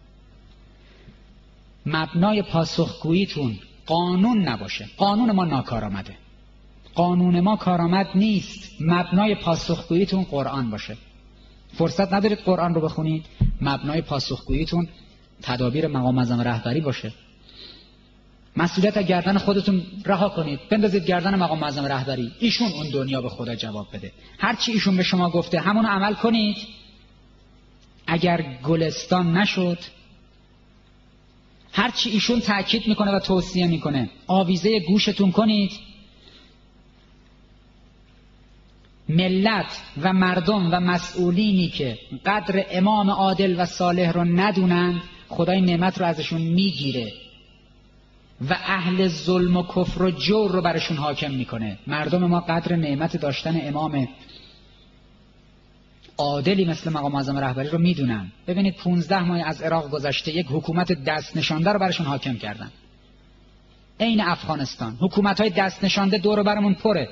مبنای پاسخگوییتون قانون نباشه. قانون ما ناکارآمده، قانون ما کارآمد نیست. مبنای پاسخگوییتون قرآن باشه. فرصت ندارید قرآن رو بخونید، مبنای پاسخگوییتون تدابیر مقام معظم رهبری باشه. مسئولیت از گردن خودتون رها کنید، بندازید گردن مقام معظم رهبری. ایشون اون دنیا به خدا جواب بده. هر چی ایشون به شما گفته همون عمل کنید. اگر گلستان نشد، هر چی ایشون تأکید میکنه و توصیه میکنه آویزه گوشتون کنید. ملت و مردم و مسئولینی که قدر امام عادل و صالح رو ندونن خدای نعمت رو ازشون میگیره و اهل ظلم و کفر و جور رو برشون حاکم میکنه. مردم ما قدر نعمت داشتن امام عادلی مثل مقام معظم رهبری رو میدونن. ببینید پونزده ماه از عراق گذشته یک حکومت دست نشانده رو برشون حاکم کردن. عین افغانستان حکومت‌های دست نشانده دور و برمون پره.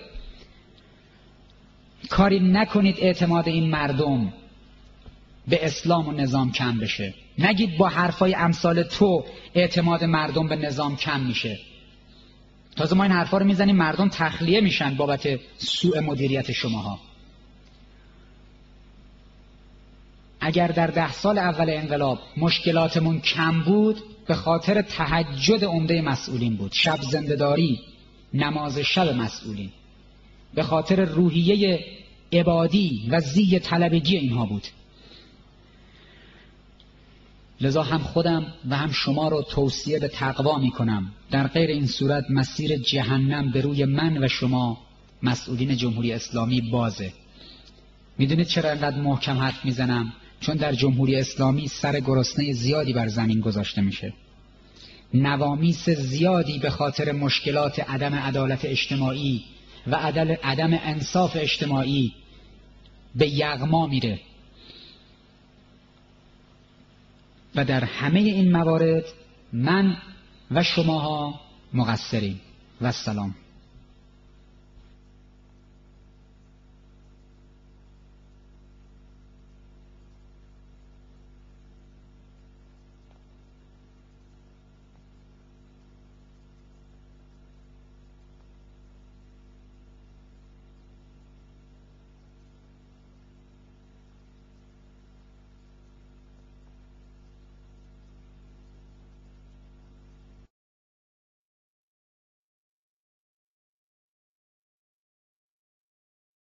کاری نکنید اعتماد این مردم به اسلام و نظام کم بشه. نگید با حرفای امثال تو اعتماد مردم به نظام کم میشه. تازه ما این حرفا رو میزنیم مردم تخلیه میشن بابت سوء مدیریت شماها. اگر در ده سال اول انقلاب مشکلاتمون کم بود به خاطر تهجد عمده مسئولین بود، شب زنده‌داری، نماز شب مسئولین، به خاطر روحیه عبادی و زی طلبگی اینها بود. لذا هم خودم و هم شما رو توصیه به تقوا می کنم. در غیر این صورت مسیر جهنم به روی من و شما مسئولین جمهوری اسلامی بازه. میدونید چرا انقدر محکم حرف میزنم؟ چون در جمهوری اسلامی سر گرسنه زیادی بر زمین گذاشته میشه. نوامیس زیادی به خاطر مشکلات عدم عدالت اجتماعی و عدم انصاف اجتماعی به یغما میره و در همه این موارد من و شماها مقصریم. و السلام.